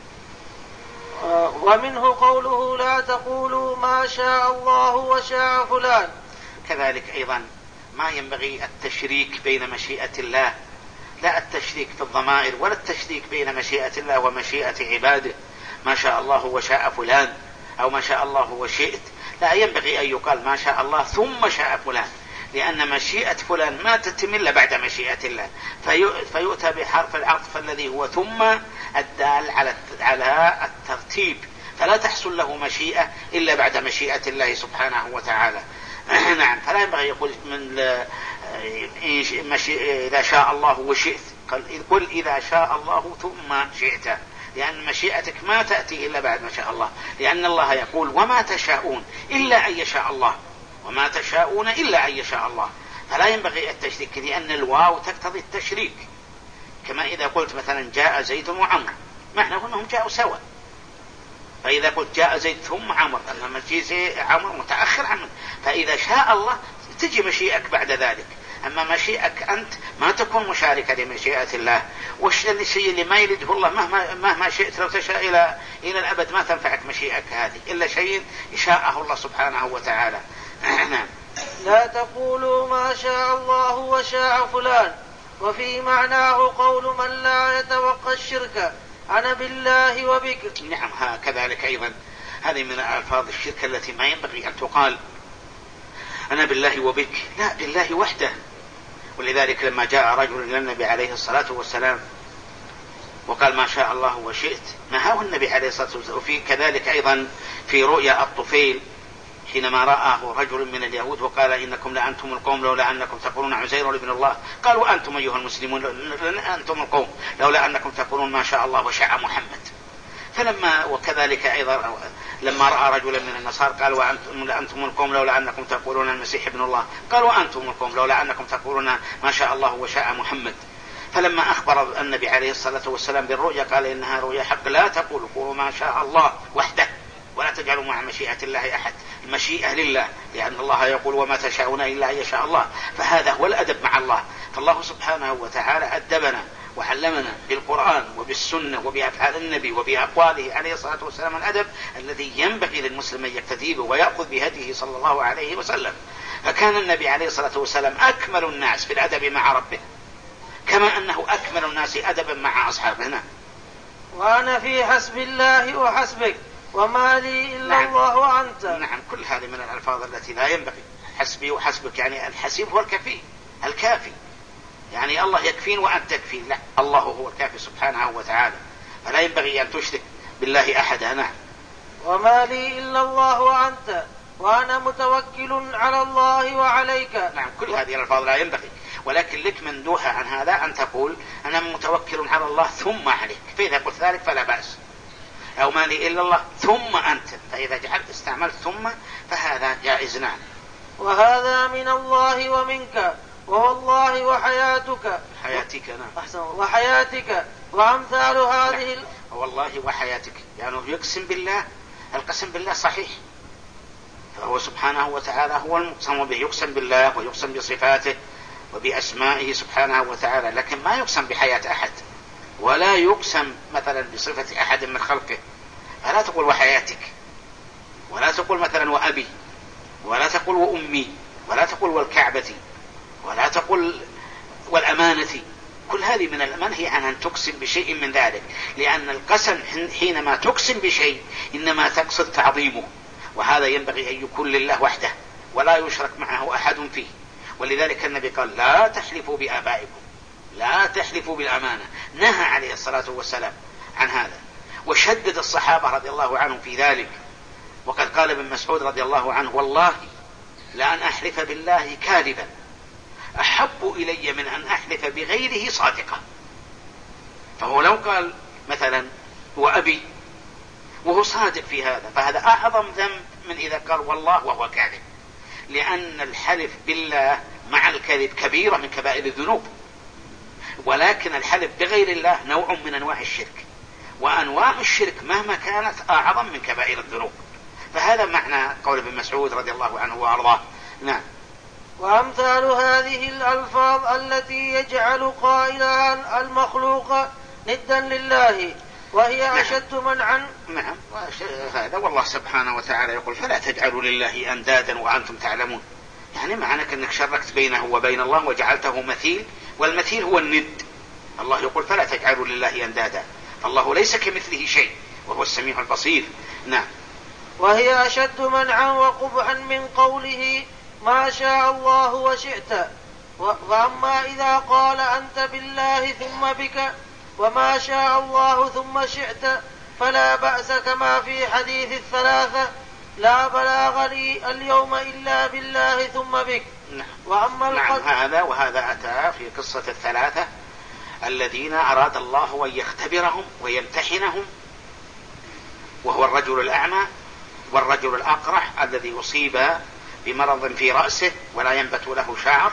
ومنه قوله لا تقولوا ما شاء الله وشاء فلان. كذلك أيضا ما ينبغي التشريك بين مشيئة الله، لا التشريك في الضمائر ولا التشريك بين مشيئة الله ومشيئة عباده، ما شاء الله وشاء فلان أو ما شاء الله وشئت، لا ينبغي أن يقال ما شاء الله ثم شاء فلان، لأن مشيئة فلان ما تتم إلا بعد مشيئة الله، فيؤتى بحرف العطف الذي هو ثم الدال على الترتيب، فلا تحصل له مشيئة إلا بعد مشيئة الله سبحانه وتعالى. نعم. فلا ينبغي يقول من إذا شاء الله وشئت، قل إذا شاء الله ثم شئت، لأن مشيئتك ما تأتي إلا بعد ما شاء الله، لأن الله يقول وما تشاءون إلا أن يشاء الله، وما تشاءون إلا أن يشاء الله، فلا ينبغي التشريك، لأن الواو تقتضي التشريك. كما إذا قلت مثلا جاء زيد وعمر، ما احنا قلنا هم جاءوا سوا، فإذا قلت جاء زيد ثم عمر أن مجيء عمر متأخر عنه، فإذا شاء الله تجي مشيئك بعد ذلك، أما مشيئك أنت ما تكون مشاركة لمشيئة الله. والشيء اللي ما يريده الله مهما, مهما شئت لو تشاء إلى, إلى الأبد ما تنفعك مشيئك هذه إلا شيء شاءه الله سبحانه وتعالى. لا تقولوا ما شاء الله وشاء فلان. وفي معناه قول من لا يتوقع الشرك أنا بالله وبك. نعم. كذلك أيضا هذه من ألفاظ الشرك التي ما ينبغي أن تقال أنا بالله وبك، لا، بالله وحده. ولذلك لما جاء رجل إلى النبي عليه الصلاة والسلام وقال ما شاء الله وشئت نهاه النبي عليه الصلاة والسلام. وفي كذلك أيضا في رؤيا الطفيل حينما رآه رجل من اليهود وقال إنكم لأنتم القوم لولا أنكم تقولون عزير ابن الله، قالوا أنتم أيها المسلمون أنتم القوم لولا أنكم تقولون ما شاء الله وشاء محمد. فلما وكذلك أيضا لما رأى رجلا من النصارى قالوا وأنتم أنتم القوم لولا أنكم تقولون المسيح ابن الله، قالوا أنتم القوم لولا أنكم تقولون ما شاء الله وشاء محمد. فلما أخبر النبي عليه الصلاة والسلام بالرؤيا قال إنها رؤيا حق، لا تقولوا قولوا ما شاء الله وحده ولا تجعلوا مع مشيئة الله أحد، المشيئة لله، لأن الله يقول وما تشاءون إلا أن يشاء الله، فهذا هو الأدب مع الله. فالله سبحانه وتعالى أدبنا وعلمنا بالقرآن وبالسنة وبأفعال النبي وبأقواله عليه الصلاة والسلام الأدب الذي ينبغي للمسلم أن يقتدي به ويأخذ بهديه صلى الله عليه وسلم. فكان النبي عليه الصلاة والسلام أكمل الناس في الأدب مع ربه، كما أنه أكمل الناس أدبا مع أصحابنا. وأنا في حسب الله وحسبك وما لي إلا نعم. الله وأنت. نعم. كل هذه من الألفاظ التي لا ينبغي. حسبي وحسبك يعني الحسيب هو الكفي الكافي، يعني الله يكفين وأنت تكفين، لا، الله هو الكافي سبحانه وتعالى، فلا ينبغي أن تشرك بالله أحدا. نعم. وما لي إلا الله وأنت وأنا متوكل على الله وعليك. نعم. كل هذه الألفاظ لا ينبغي، ولكن لك مندوحة عن هذا أن تقول أنا متوكل على الله ثم عليك، فإذا قلت ذلك فلا بأس. أو ما لي إلا الله ثم أنت، فإذا جعلت استعملت ثم فهذا جائز. نعم. وهذا من الله ومنك وهو الله وحياتك حياتك. نعم. أحسن. وحياتك وأمثال هذه ال... والله وحياتك يعني يقسم بالله، القسم بالله صحيح، فهو سبحانه وتعالى هو المقسم به، يقسم بالله ويقسم بصفاته وبأسمائه سبحانه وتعالى، لكن ما يقسم بحياة أحد ولا يقسم مثلا بصفة أحد من خلقه. فلا تقول وحياتك، ولا تقول مثلا وأبي، ولا تقول وأمي، ولا تقول والكعبة، ولا تقول والأمانة. كل هذه من المنهي عن أن تقسم بشيء من ذلك، لأن القسم حينما تقسم بشيء إنما تقصد تعظيمه، وهذا ينبغي أن يكون لله وحده ولا يشرك معه أحد فيه. ولذلك النبي قال لا تحلفوا بآبائكم، لا تحلفوا بالأمانة، نهى عليه الصلاة والسلام عن هذا، وشدد الصحابة رضي الله عنهم في ذلك. وقد قال ابن مسعود رضي الله عنه والله لأن أحلف بالله كاذبا أحب إلي من أن أحلف بغيره صادقا. فهو لو قال مثلا وأبي وهو صادق في هذا فهذا أعظم ذنب من إذا قال والله وهو كاذب، لأن الحلف بالله مع الكذب كبيرة من كبائر الذنوب، ولكن الحلف بغير الله نوع من أنواع الشرك، وأنواع الشرك مهما كانت أعظم من كبائر الذنوب. فهذا معنى قول ابن مسعود رضي الله عنه وأرضاه. نعم. وأمثال هذه الألفاظ التي يجعل قائلها المخلوق ندا لله وهي نعم. أشد منعا. نعم هذا، والله سبحانه وتعالى يقول فلا تجعلوا لله أندادا وأنتم تعلمون، يعني معنى أنك شركت بينه وبين الله وجعلته مثيل، والمثيل هو الند. الله يقول فلا تجعلوا لله أندادا، فالله ليس كمثله شيء وهو السميع البصير. نعم. وهي أشد منعا وقبحا من قوله ما شاء الله وشئت. وأما إذا قال أنت بالله ثم بك وما شاء الله ثم شئت فلا بأس، كما في حديث الثلاثة لا بلاغ لي اليوم إلا بالله ثم بك. نعم. وأما نعم هذا وهذا أتى في قصة الثلاثة الذين أراد الله أن يختبرهم ويمتحنهم، وهو الرجل الأعمى والرجل الأقرح الذي أصيب بمرض في رأسه ولا ينبت له شعر،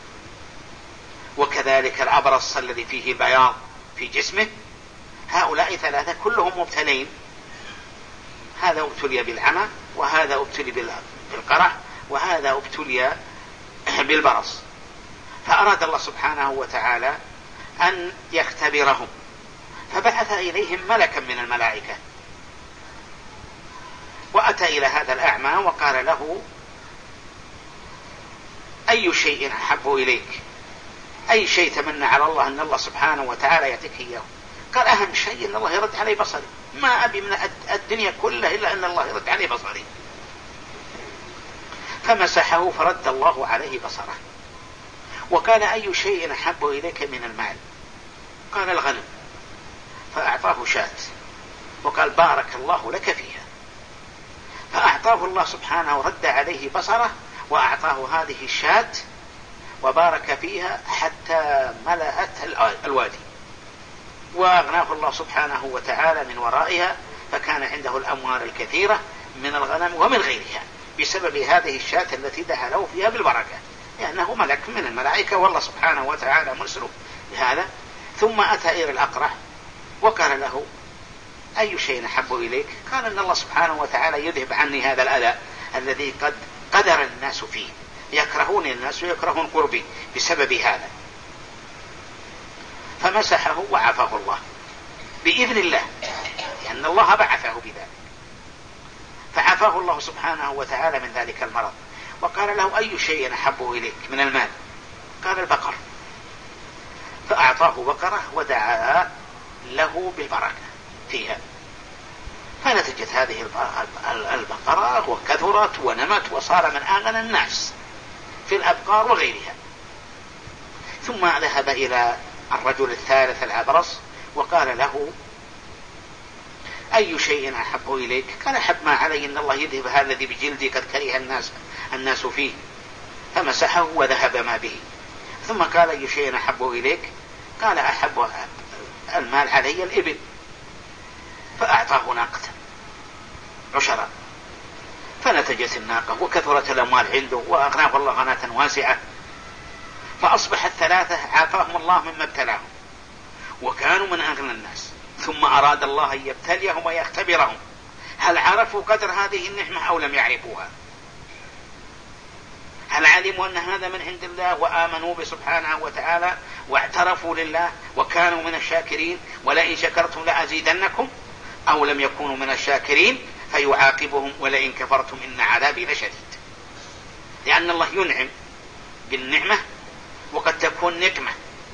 وكذلك الأبرص الذي فيه بياض في جسمه. هؤلاء ثلاثة كلهم مبتلين، هذا ابتلي بالعمى، وهذا ابتلي بالقرح، وهذا ابتلي بالبرص. فأراد الله سبحانه وتعالى أن يختبرهم، فبعث إليهم ملكا من الملائكة، وأتى إلى هذا الأعمى وقال له أي شيء أحب إليك، أي شيء تمنى على الله أن الله سبحانه وتعالى يعطيك إياه؟ قال أهم شيء أن الله يرد علي بصري، ما أبي من الدنيا كلها إلا أن الله يرد علي بصري. فمسحه فرد الله عليه بصره. وقال أي شيء أحب إليك من المال؟ قال الغنم، فأعطاه شاة وقال بارك الله لك فيها، فأعطاه الله سبحانه ورد عليه بصره وأعطاه هذه الشاة وبارك فيها حتى ملأت الوادي، وأغناه الله سبحانه وتعالى من ورائها، فكان عنده الأموال الكثيرة من الغنم ومن غيرها بسبب هذه الشاة التي دعا له فيها بالبركة، لأنه ملك من الملائكة والله سبحانه وتعالى مسلم بهذا. ثم أتى إلى الأقرع وقال له أي شيء أحب إليك؟ قال أن الله سبحانه وتعالى يذهب عني هذا الأذى الذي قد قدر الناس فيه، يكرهون الناس ويكرهون قربي بسبب هذا. فمسحه وعافاه الله بإذن الله، لأن الله بعثه بذلك، فعافاه الله سبحانه وتعالى من ذلك المرض. وقال له أي شيء أحب إليك من المال؟ قال البقر، فأعطاه بقرة ودعا له بالبركة فيها، فنتجت هذه البقرة وكثرت ونمت وصار من أغنى الناس في الأبقار وغيرها. ثم ذهب إلى الرجل الثالث الأبرص وقال له أي شيء أحب إليك؟ قال أحب ما علي أن الله يذهب هذا الذي بجلدي قد كره الناس الناس فيه، فمسحه وذهب ما به. ثم قال أي شيء أحب إليك؟ قال أحب المال علي الإبل، فأعطاه ناقة عشرة، فنتجت الناقة وكثرت الأموال عنده وأغناه الله غناة واسعة. فأصبح الثلاثة عافاهم الله مما ابتلاهم، وكانوا وكانوا من أغنى الناس، ثم أراد الله أن يبتليهم ويختبرهم هل عرفوا قدر هذه النعمة أو لم يعرفوها، هل علموا أن هذا من عند الله وآمنوا بسبحانه وتعالى واعترفوا لله وكانوا من الشاكرين، ولئن شكرتم لأزيدنكم، أو لم يكونوا من الشاكرين فيعاقبهم ولئن كفرتم إن عذابي لشديد. لأن الله ينعم بالنعمة وقد تكون نقمة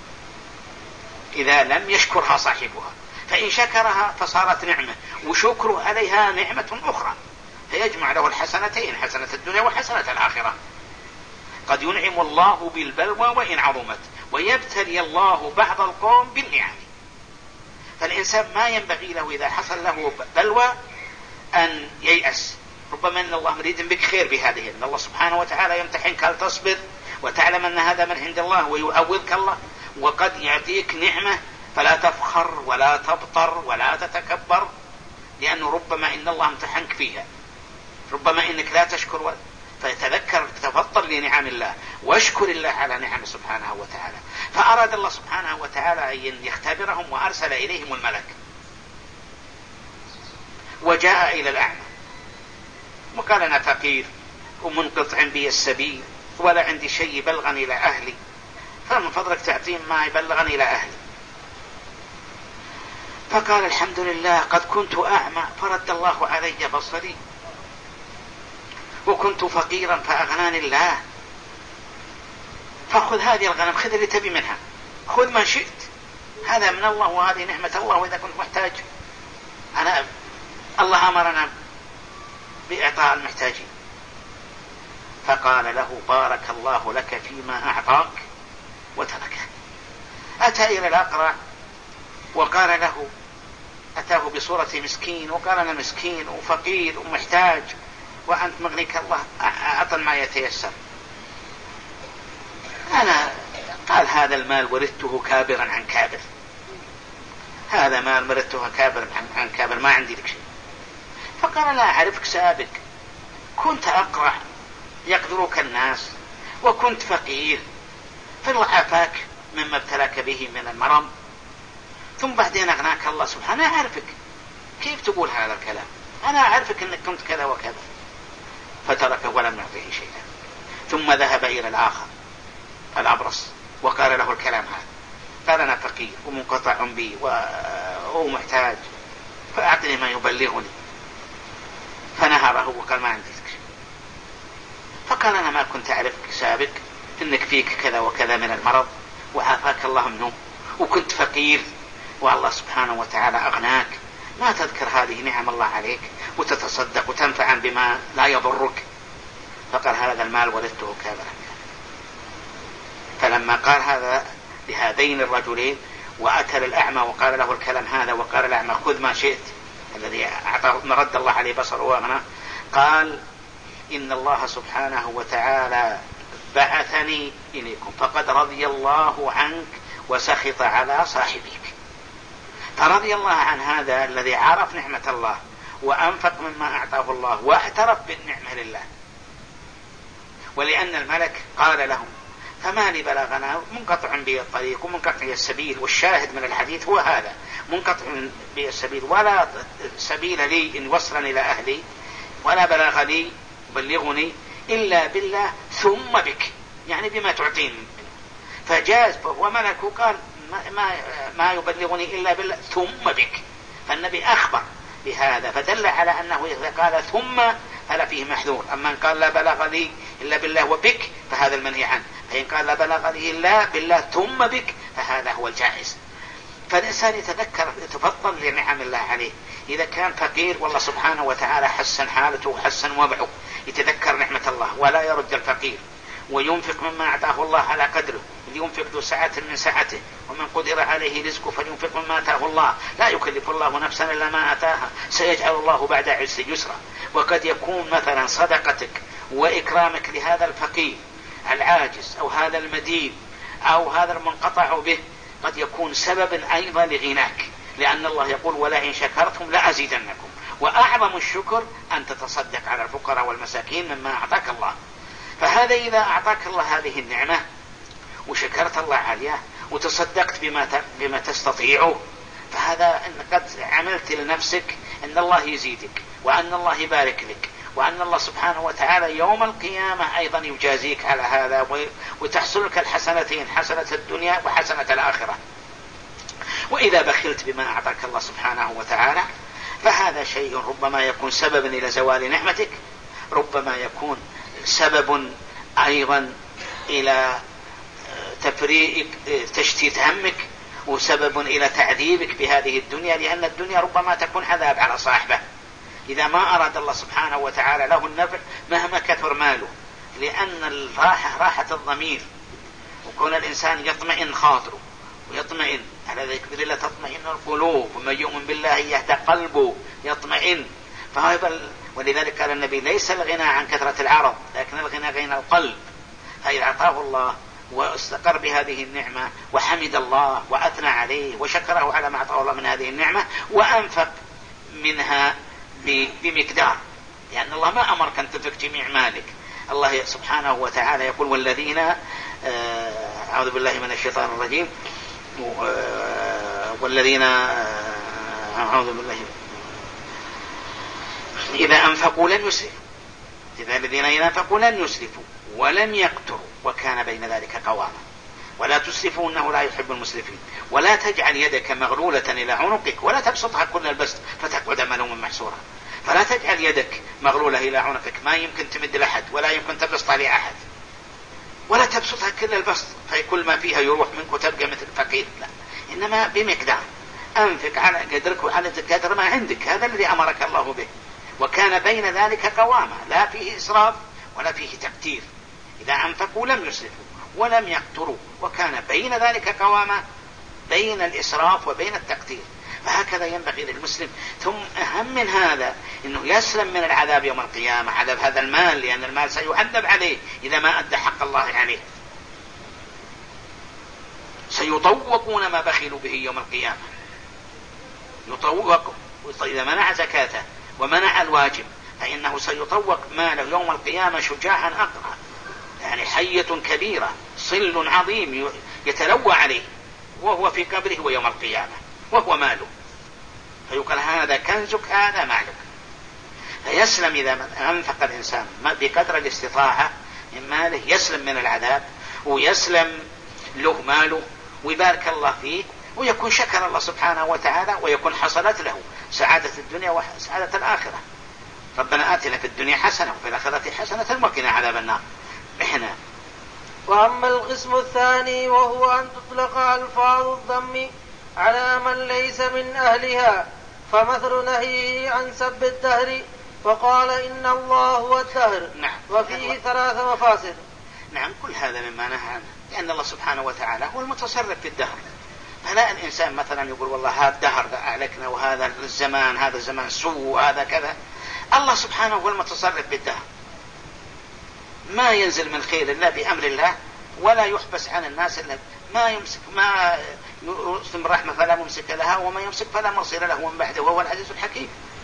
إذا لم يشكرها صاحبها، فإن شكرها فصارت نعمة، وشكره عليها نعمة أخرى، فيجمع له الحسنتين، حسنة الدنيا وحسنة الآخرة. قد ينعم الله بالبلوى وإن عظمت، ويبتلي الله بعض القوم بالنعم. فالإنسان ما ينبغي له إذا حصل له بلوى أن ييأس، ربما أن الله مريد بك خير بهذه، أن الله سبحانه وتعالى يمتحنك هل تصبر وتعلم أن هذا من عند الله ويعوضك الله، وقد يعطيك نعمة فلا تفخر ولا تبطر ولا تتكبر، لأنه ربما إن الله امتحنك فيها، ربما إنك لا تشكر، فتذكر تفطر لنعم الله واشكر الله على نعم سبحانه وتعالى. فأراد الله سبحانه وتعالى أن يختبرهم وأرسل إليهم الملك، وجاء إلى الأعمى وقال أنا فقير ومنقطع بي السبيل ولا عندي شيء يبلغني إلى أهلي، فمن فضلك تعطين ما يبلغني إلى أهلي. فقال الحمد لله قد كنت أعمى فرد الله علي بصري، وكنت فقيرا فأغناني الله، فخذ هذه الغنم، خذ اللي تبي منها، خذ ما شئت، هذا من الله وهذه نعمة الله، وإذا كنت محتاج أنا الله أمرنا بإعطاء المحتاجين. فقال له بارك الله لك فيما أعطاك وتركه. أتى إلى الأقرع وقال له، أتاه بصورة مسكين وقال أنا مسكين وفقير ومحتاج وأنت مغنيك الله، أعطن ما يتيسر. أنا قال هذا المال ورثته كابرا عن كابر، هذا مال ورثته كابرا عن كابر، ما عندي لك شيء. فقال لا أعرفك سابق، كنت أقرع يقدرك الناس وكنت فقير، فالله عافاك مما ابتلاك به من المرض، ثم بعدين أغناك الله سبحانه. أنا أعرفك، كيف تقول هذا الكلام؟ أنا أعرفك أنك كنت كذا وكذا. فتركه ولم يعطيه شيئا. ثم ذهب إلى الآخر الأبرص وقال له الكلام هذا، قال أنا فقير ومنقطع بي ومحتاج، فأعطني ما يبلغني. فنهره وقال ما عندي شيء. فقال أنا ما كنت أعرفك سابق إنك فيك كذا وكذا من المرض وعافاك الله منه، وكنت فقير والله سبحانه وتعالى أغناك، ما تذكر هذه نعم الله عليك وتتصدق وتنفعا بما لا يضرك. فقال هذا المال ورثته كابرا. فلما قال هذا لهذين الرجلين وأتى للأعمى وقال له الكلام هذا، وقال الأعمى خذ ما شئت، الذي أعطاه رد الله عليه بصره وأغناه، قال إن الله سبحانه وتعالى بعثني إليكم فقد رضي الله عنك وسخط على صاحبك. فرضي الله عن هذا الذي عرف نعمة الله وأنفق مما أعطاه الله واعترف بالنعمة لله. ولأن الملك قال لهم فما لي بلغنا منقطع بي الطريق ومنقطع بي السبيل، والشاهد من الحديث هو هذا، منقطع بي السبيل ولا سبيل لي إن وصلني إلى أهلي ولا بلغ لي بلغني إلا بالله ثم بك، يعني بما تعطيني. فجاز فهو ملك وقال ما, ما, ما يبلغني إلا بالله ثم بك، فالنبي أخبر بهذا، فدل على أنه إذا قال ثم فلا فيه محذور. أما إن قال لا بلغ لي إلا بالله وبك فهذا المنهي عنه، فإن قال لا بلغ لي إلا بالله ثم بك فهذا هو الجائز. فالإنسان يتذكر يتفضل لنعم الله عليه. إذا كان فقير والله سبحانه وتعالى حسن حالته وحسن وضعه، يتذكر نعمة الله ولا يرد الفقير، وينفق مما أعطاه الله على قدره، لينفق ذو سعة من سعته، ومن قدر عليه رزقه فلينفق مما آتاه الله، لا يكلف الله نفسا إلا ما آتاها، سيجعل الله بعد عسر يسرا. وقد يكون مثلا صدقتك وإكرامك لهذا الفقير العاجز أو هذا المدين أو هذا المنقطع به قد يكون سببا أيضا لغناك، لأن الله يقول ولئن شكرتم لأزيدنكم. وأعظم الشكر أن تتصدق على الفقراء والمساكين مما أعطاك الله. فهذا إذا أعطاك الله هذه النعمة وشكرت الله عليها وتصدقت بما بما تستطيعه هذا أن قد عملت لنفسك أن الله يزيدك وأن الله يبارك لك وأن الله سبحانه وتعالى يوم القيامة أيضا يجازيك على هذا وتحصل لك الحسنتين، حسنة الدنيا وحسنة الآخرة. وإذا بخلت بما أعطاك الله سبحانه وتعالى فهذا شيء ربما يكون سببا إلى زوال نعمتك، ربما يكون سبب أيضا إلى تفريق تشتيت همك، وسبب إلى تعذيبك بهذه الدنيا، لأن الدنيا ربما تكون عذاب على صاحبه إذا ما أراد الله سبحانه وتعالى له النفع مهما كثر ماله، لأن الراحة راحة الضمير، وكون الإنسان يطمئن خاطره ويطمئن على ذكر الله تطمئن القلوب، ومن يؤمن بالله يهدى قلبه يطمئن. ولذلك قال النبي ليس الغنى عن كثرة العرض لكن الغنى غنى القلب. فإذا أعطاه الله واستقر بهذه النعمة وحمد الله وأثنى عليه وشكره على ما أعطاه الله من هذه النعمة وأنفق منها بمقدار، لأن يعني الله ما أمرك أن تنفق جميع مالك. الله سبحانه وتعالى يقول والذين أعوذ بالله من الشيطان الرجيم والذين أعوذ بالله إذا أنفقوا لن يسرفوا إذا الذين إذا أنفقوا لن يسرفوا ولن يقتروا وكان بين ذلك قواما ولا تسرفوا إنه لا يحب المسرفين ولا تجعل يدك مغلولة إلى عنقك ولا تبسطها كل البسط فتقعد ملوما محسورا. فلا تجعل يدك مغلولة إلى عنقك، ما يمكن تمد لأحد ولا يمكن تبسطها لأحد، ولا تبسطها كل البسط فكل ما فيها يروح منك وتبقى مثل فقير، لا، إنما بمقدار. أنفق على قدرك وعلى قدر ما عندك، هذا الذي أمرك الله به، وكان بين ذلك قواما لا فيه إسراف ولا فيه تقتير. إذا أنفقوا لم يسرفوا ولم يقتروا وكان بين ذلك قواما، بين الإسراف وبين التقتير. فهكذا ينبغي للمسلم. ثم أهم من هذا أنه يسلم من العذاب يوم القيامة، عذاب هذا المال، لأن المال سيعذب عليه إذا ما أدى حق الله عليه. سيطوقون ما بخلوا به يوم القيامة، يطوق إذا منع زكاته ومنع الواجب فإنه سيطوق ماله يوم القيامة شجاعا أقرأ، يعني حية كبيرة صل عظيم يتلوى عليه وهو في قبره ويوم القيامة وهو ماله، فيقال هذا كنزك هذا مالك. فيسلم إذا أنفق الإنسان بقدر الاستطاعة من ماله، يسلم من العذاب ويسلم له ماله ويبارك الله فيه ويكون شكر الله سبحانه وتعالى ويكون حصلت له سعادة الدنيا وسعادة الآخرة. ربنا آتنا في الدنيا حسنة وفي الآخرة حسنة وقنا عذاب النار. إحنا وأما القسم الثاني وهو أن تطلق ألفاظ الذم على من ليس من أهلها، فمثل نهيه عن سب الدهر وقال إن الله هو الدهر. نعم. وفيه ثلاث مفاسد. نعم، كل هذا مما نهى عنه، لأن الله سبحانه وتعالى هو المتصرف في الدهر. فلا الإنسان مثلا يقول والله هذا الدهر أعلكنا وهذا الزمان هذا الزمان سوء وهذا كذا. الله سبحانه هو المتصرف بالدهر، ما ينزل من خير إلا بأمر الله، ولا يحبس عن الناس إلا ما يمسك ما يرسم رحمة فلا ممسك لها وما يمسك فلا مرسل له من بعده وهو العزيز الحكيم.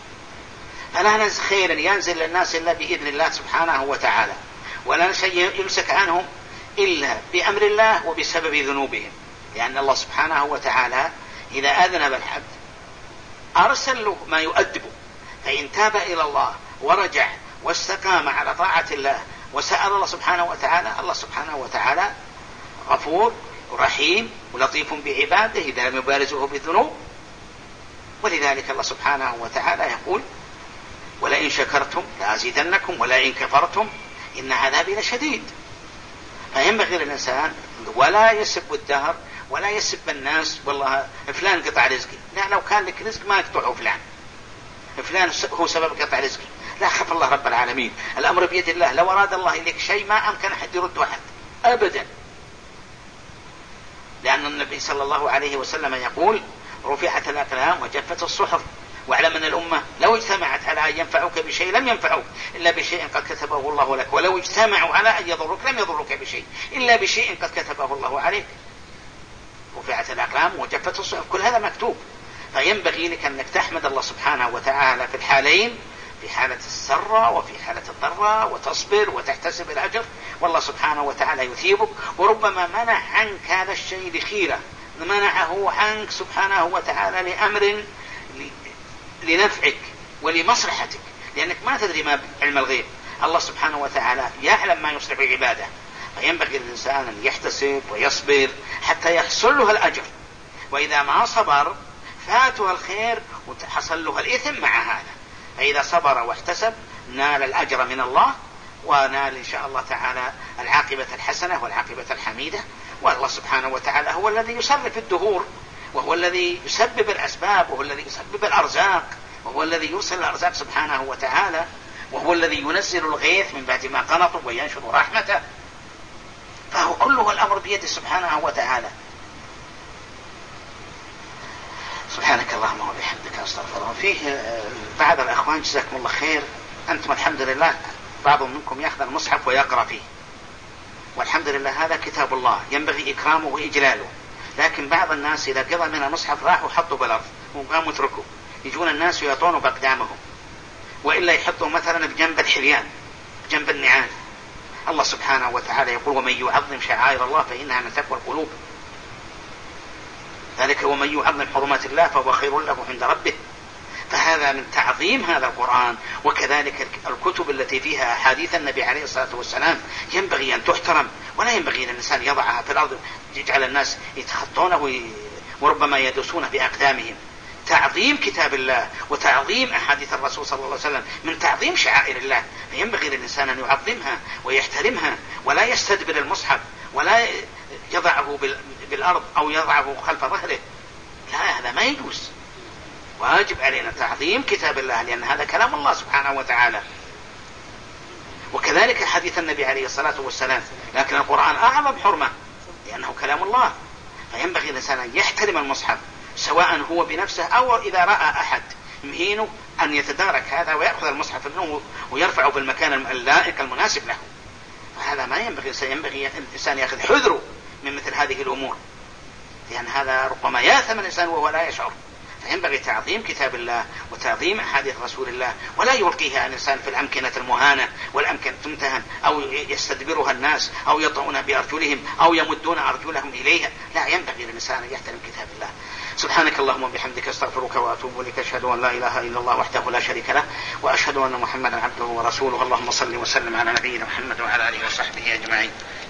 فلا نزل خير ينزل للناس إلا بإذن الله سبحانه وتعالى، ولا شيء يمسك عنهم إلا بأمر الله وبسبب ذنوبهم، لأن الله سبحانه وتعالى إذا أذنب العبد أرسل له ما يؤدبه، فإن تاب إلى الله ورجع واستقام على طاعة الله وسأل الله سبحانه وتعالى، الله سبحانه وتعالى غفور رحيم ولطيف بعباده إذا لم يبارزه بالذنوب. ولذلك الله سبحانه وتعالى يقول ولئن شكرتم لأزيدنكم ولئن كفرتم إن عذابي لشديد. فينبغي للإنسان ولا يسب الدهر ولا يسب الناس والله فلان قطع رزقي، لا، لو كان لك رزق ما يقطعه فلان، فلان هو سبب قطع رزقي، لا، خف الله رب العالمين، الأمر بيد الله، لو أراد الله إليك شيء ما أمكن أحد يرد أحد أبدا. لأن النبي صلى الله عليه وسلم يقول رفعت الأقلام وجفت الصحف واعلم أن الأمة لو اجتمعت على أن ينفعوك بشيء لم ينفعوك إلا بشيء قد كتبه الله لك، ولو اجتمعوا على أن يضروك لم يضروك بشيء إلا بشيء قد كتبه الله عليك. رفعت الأقلام وجفت الصحف، كل هذا مكتوب. فينبغي لك أنك تحمد الله سبحانه وتعالى في الحالين، في حالة السراء وفي حالة الضراء، وتصبر وتحتسب الأجر، والله سبحانه وتعالى يثيبك. وربما منع عنك هذا الشيء لخيرة منعه عنك سبحانه وتعالى لأمر لنفعك ولمصلحتك، لأنك ما تدري ما علم الغيب. الله سبحانه وتعالى يعلم ما يصلح عباده، فينبغي للإنسان أن يحتسب ويصبر حتى يحصل له الأجر، وإذا ما صبر فاته الخير وحصل له الإثم مع هذا. فإذا صبر واحتسب نال الأجر من الله، ونال إن شاء الله تعالى العاقبة الحسنة والعاقبة الحميدة. والله سبحانه وتعالى هو الذي يصرف الدهور، وهو الذي يسبب الأسباب، وهو الذي يسبب الأرزاق، وهو الذي يرسل الأرزاق سبحانه وتعالى، وهو الذي ينزل الغيث من بعد ما قنطوا وينشر رحمته. فهو كله الأمر بيده سبحانه وتعالى. سبحانك اللهم وبحمدك أستغفر الله. فيه بعض الأخوان جزاكم الله خير، أنتم الحمد لله بعض منكم يأخذ المصحف ويقرأ فيه، والحمد لله هذا كتاب الله ينبغي إكرامه وإجلاله، لكن بعض الناس إذا قضى من المصحف راحوا حطوا بالأرض وقاموا اتركوا، يجون الناس ويطونوا بأقدامهم، وإلا يحطوا مثلا بجنب الحليان بجنب النعال. الله سبحانه وتعالى يقول ومن يعظم شعائر الله فإنها من تقوى القلوب، ذلك ومن يعظم حرمات الله فهو خير له عند ربه. فهذا من تعظيم هذا القرآن. وكذلك الكتب التي فيها أحاديث النبي عليه الصلاة والسلام ينبغي أن تحترم، ولا ينبغي للإنسان يضعها في الأرض يجعل الناس يتخطونه وربما يدوسون بأقدامهم. تعظيم كتاب الله وتعظيم أحاديث الرسول صلى الله عليه وسلم من تعظيم شعائر الله، فينبغي للإنسان أن يعظمها ويحترمها، ولا يستدبر المصحف ولا يضعه بالأرض أو يضعه خلف ظهره، لا، هذا ما يجوز. واجب علينا تعظيم كتاب الله، لأن هذا كلام الله سبحانه وتعالى. وكذلك حديث النبي عليه الصلاة والسلام، لكن القرآن أعظم حرمة لأنه كلام الله. فينبغي الإنسان أن يحترم المصحف سواء هو بنفسه أو إذا رأى أحد مهينه أن يتدارك هذا ويأخذ المصحف منه ويرفعه في المكان اللائق المناسب له. فهذا ما ينبغي. ينبغي الإنسان يأخذ حذره من مثل هذه الأمور، لأن هذا ربما ياثم الإنسان وهو لا يشعر. فينبغي تعظيم كتاب الله وتعظيم أحاديث رسول الله، ولا يلقيها الإنسان في الأمكنة المهانة والأمكنة تمتهن، أو يستدبرها الناس أو يطعون بأرجلهم أو يمدون أرجلهم إليها. لا، ينبغي للإنسان أن يحترم كتاب الله. سبحانك اللهم وبحمدك استغفرك وأتوب إليك، أشهد أن لا إله إلا الله وحده لا شريك له، وأشهد أن محمدا عبده ورسوله. اللهم صل وسلم على نبينا محمد وعلى آله وصحبه أجمعين.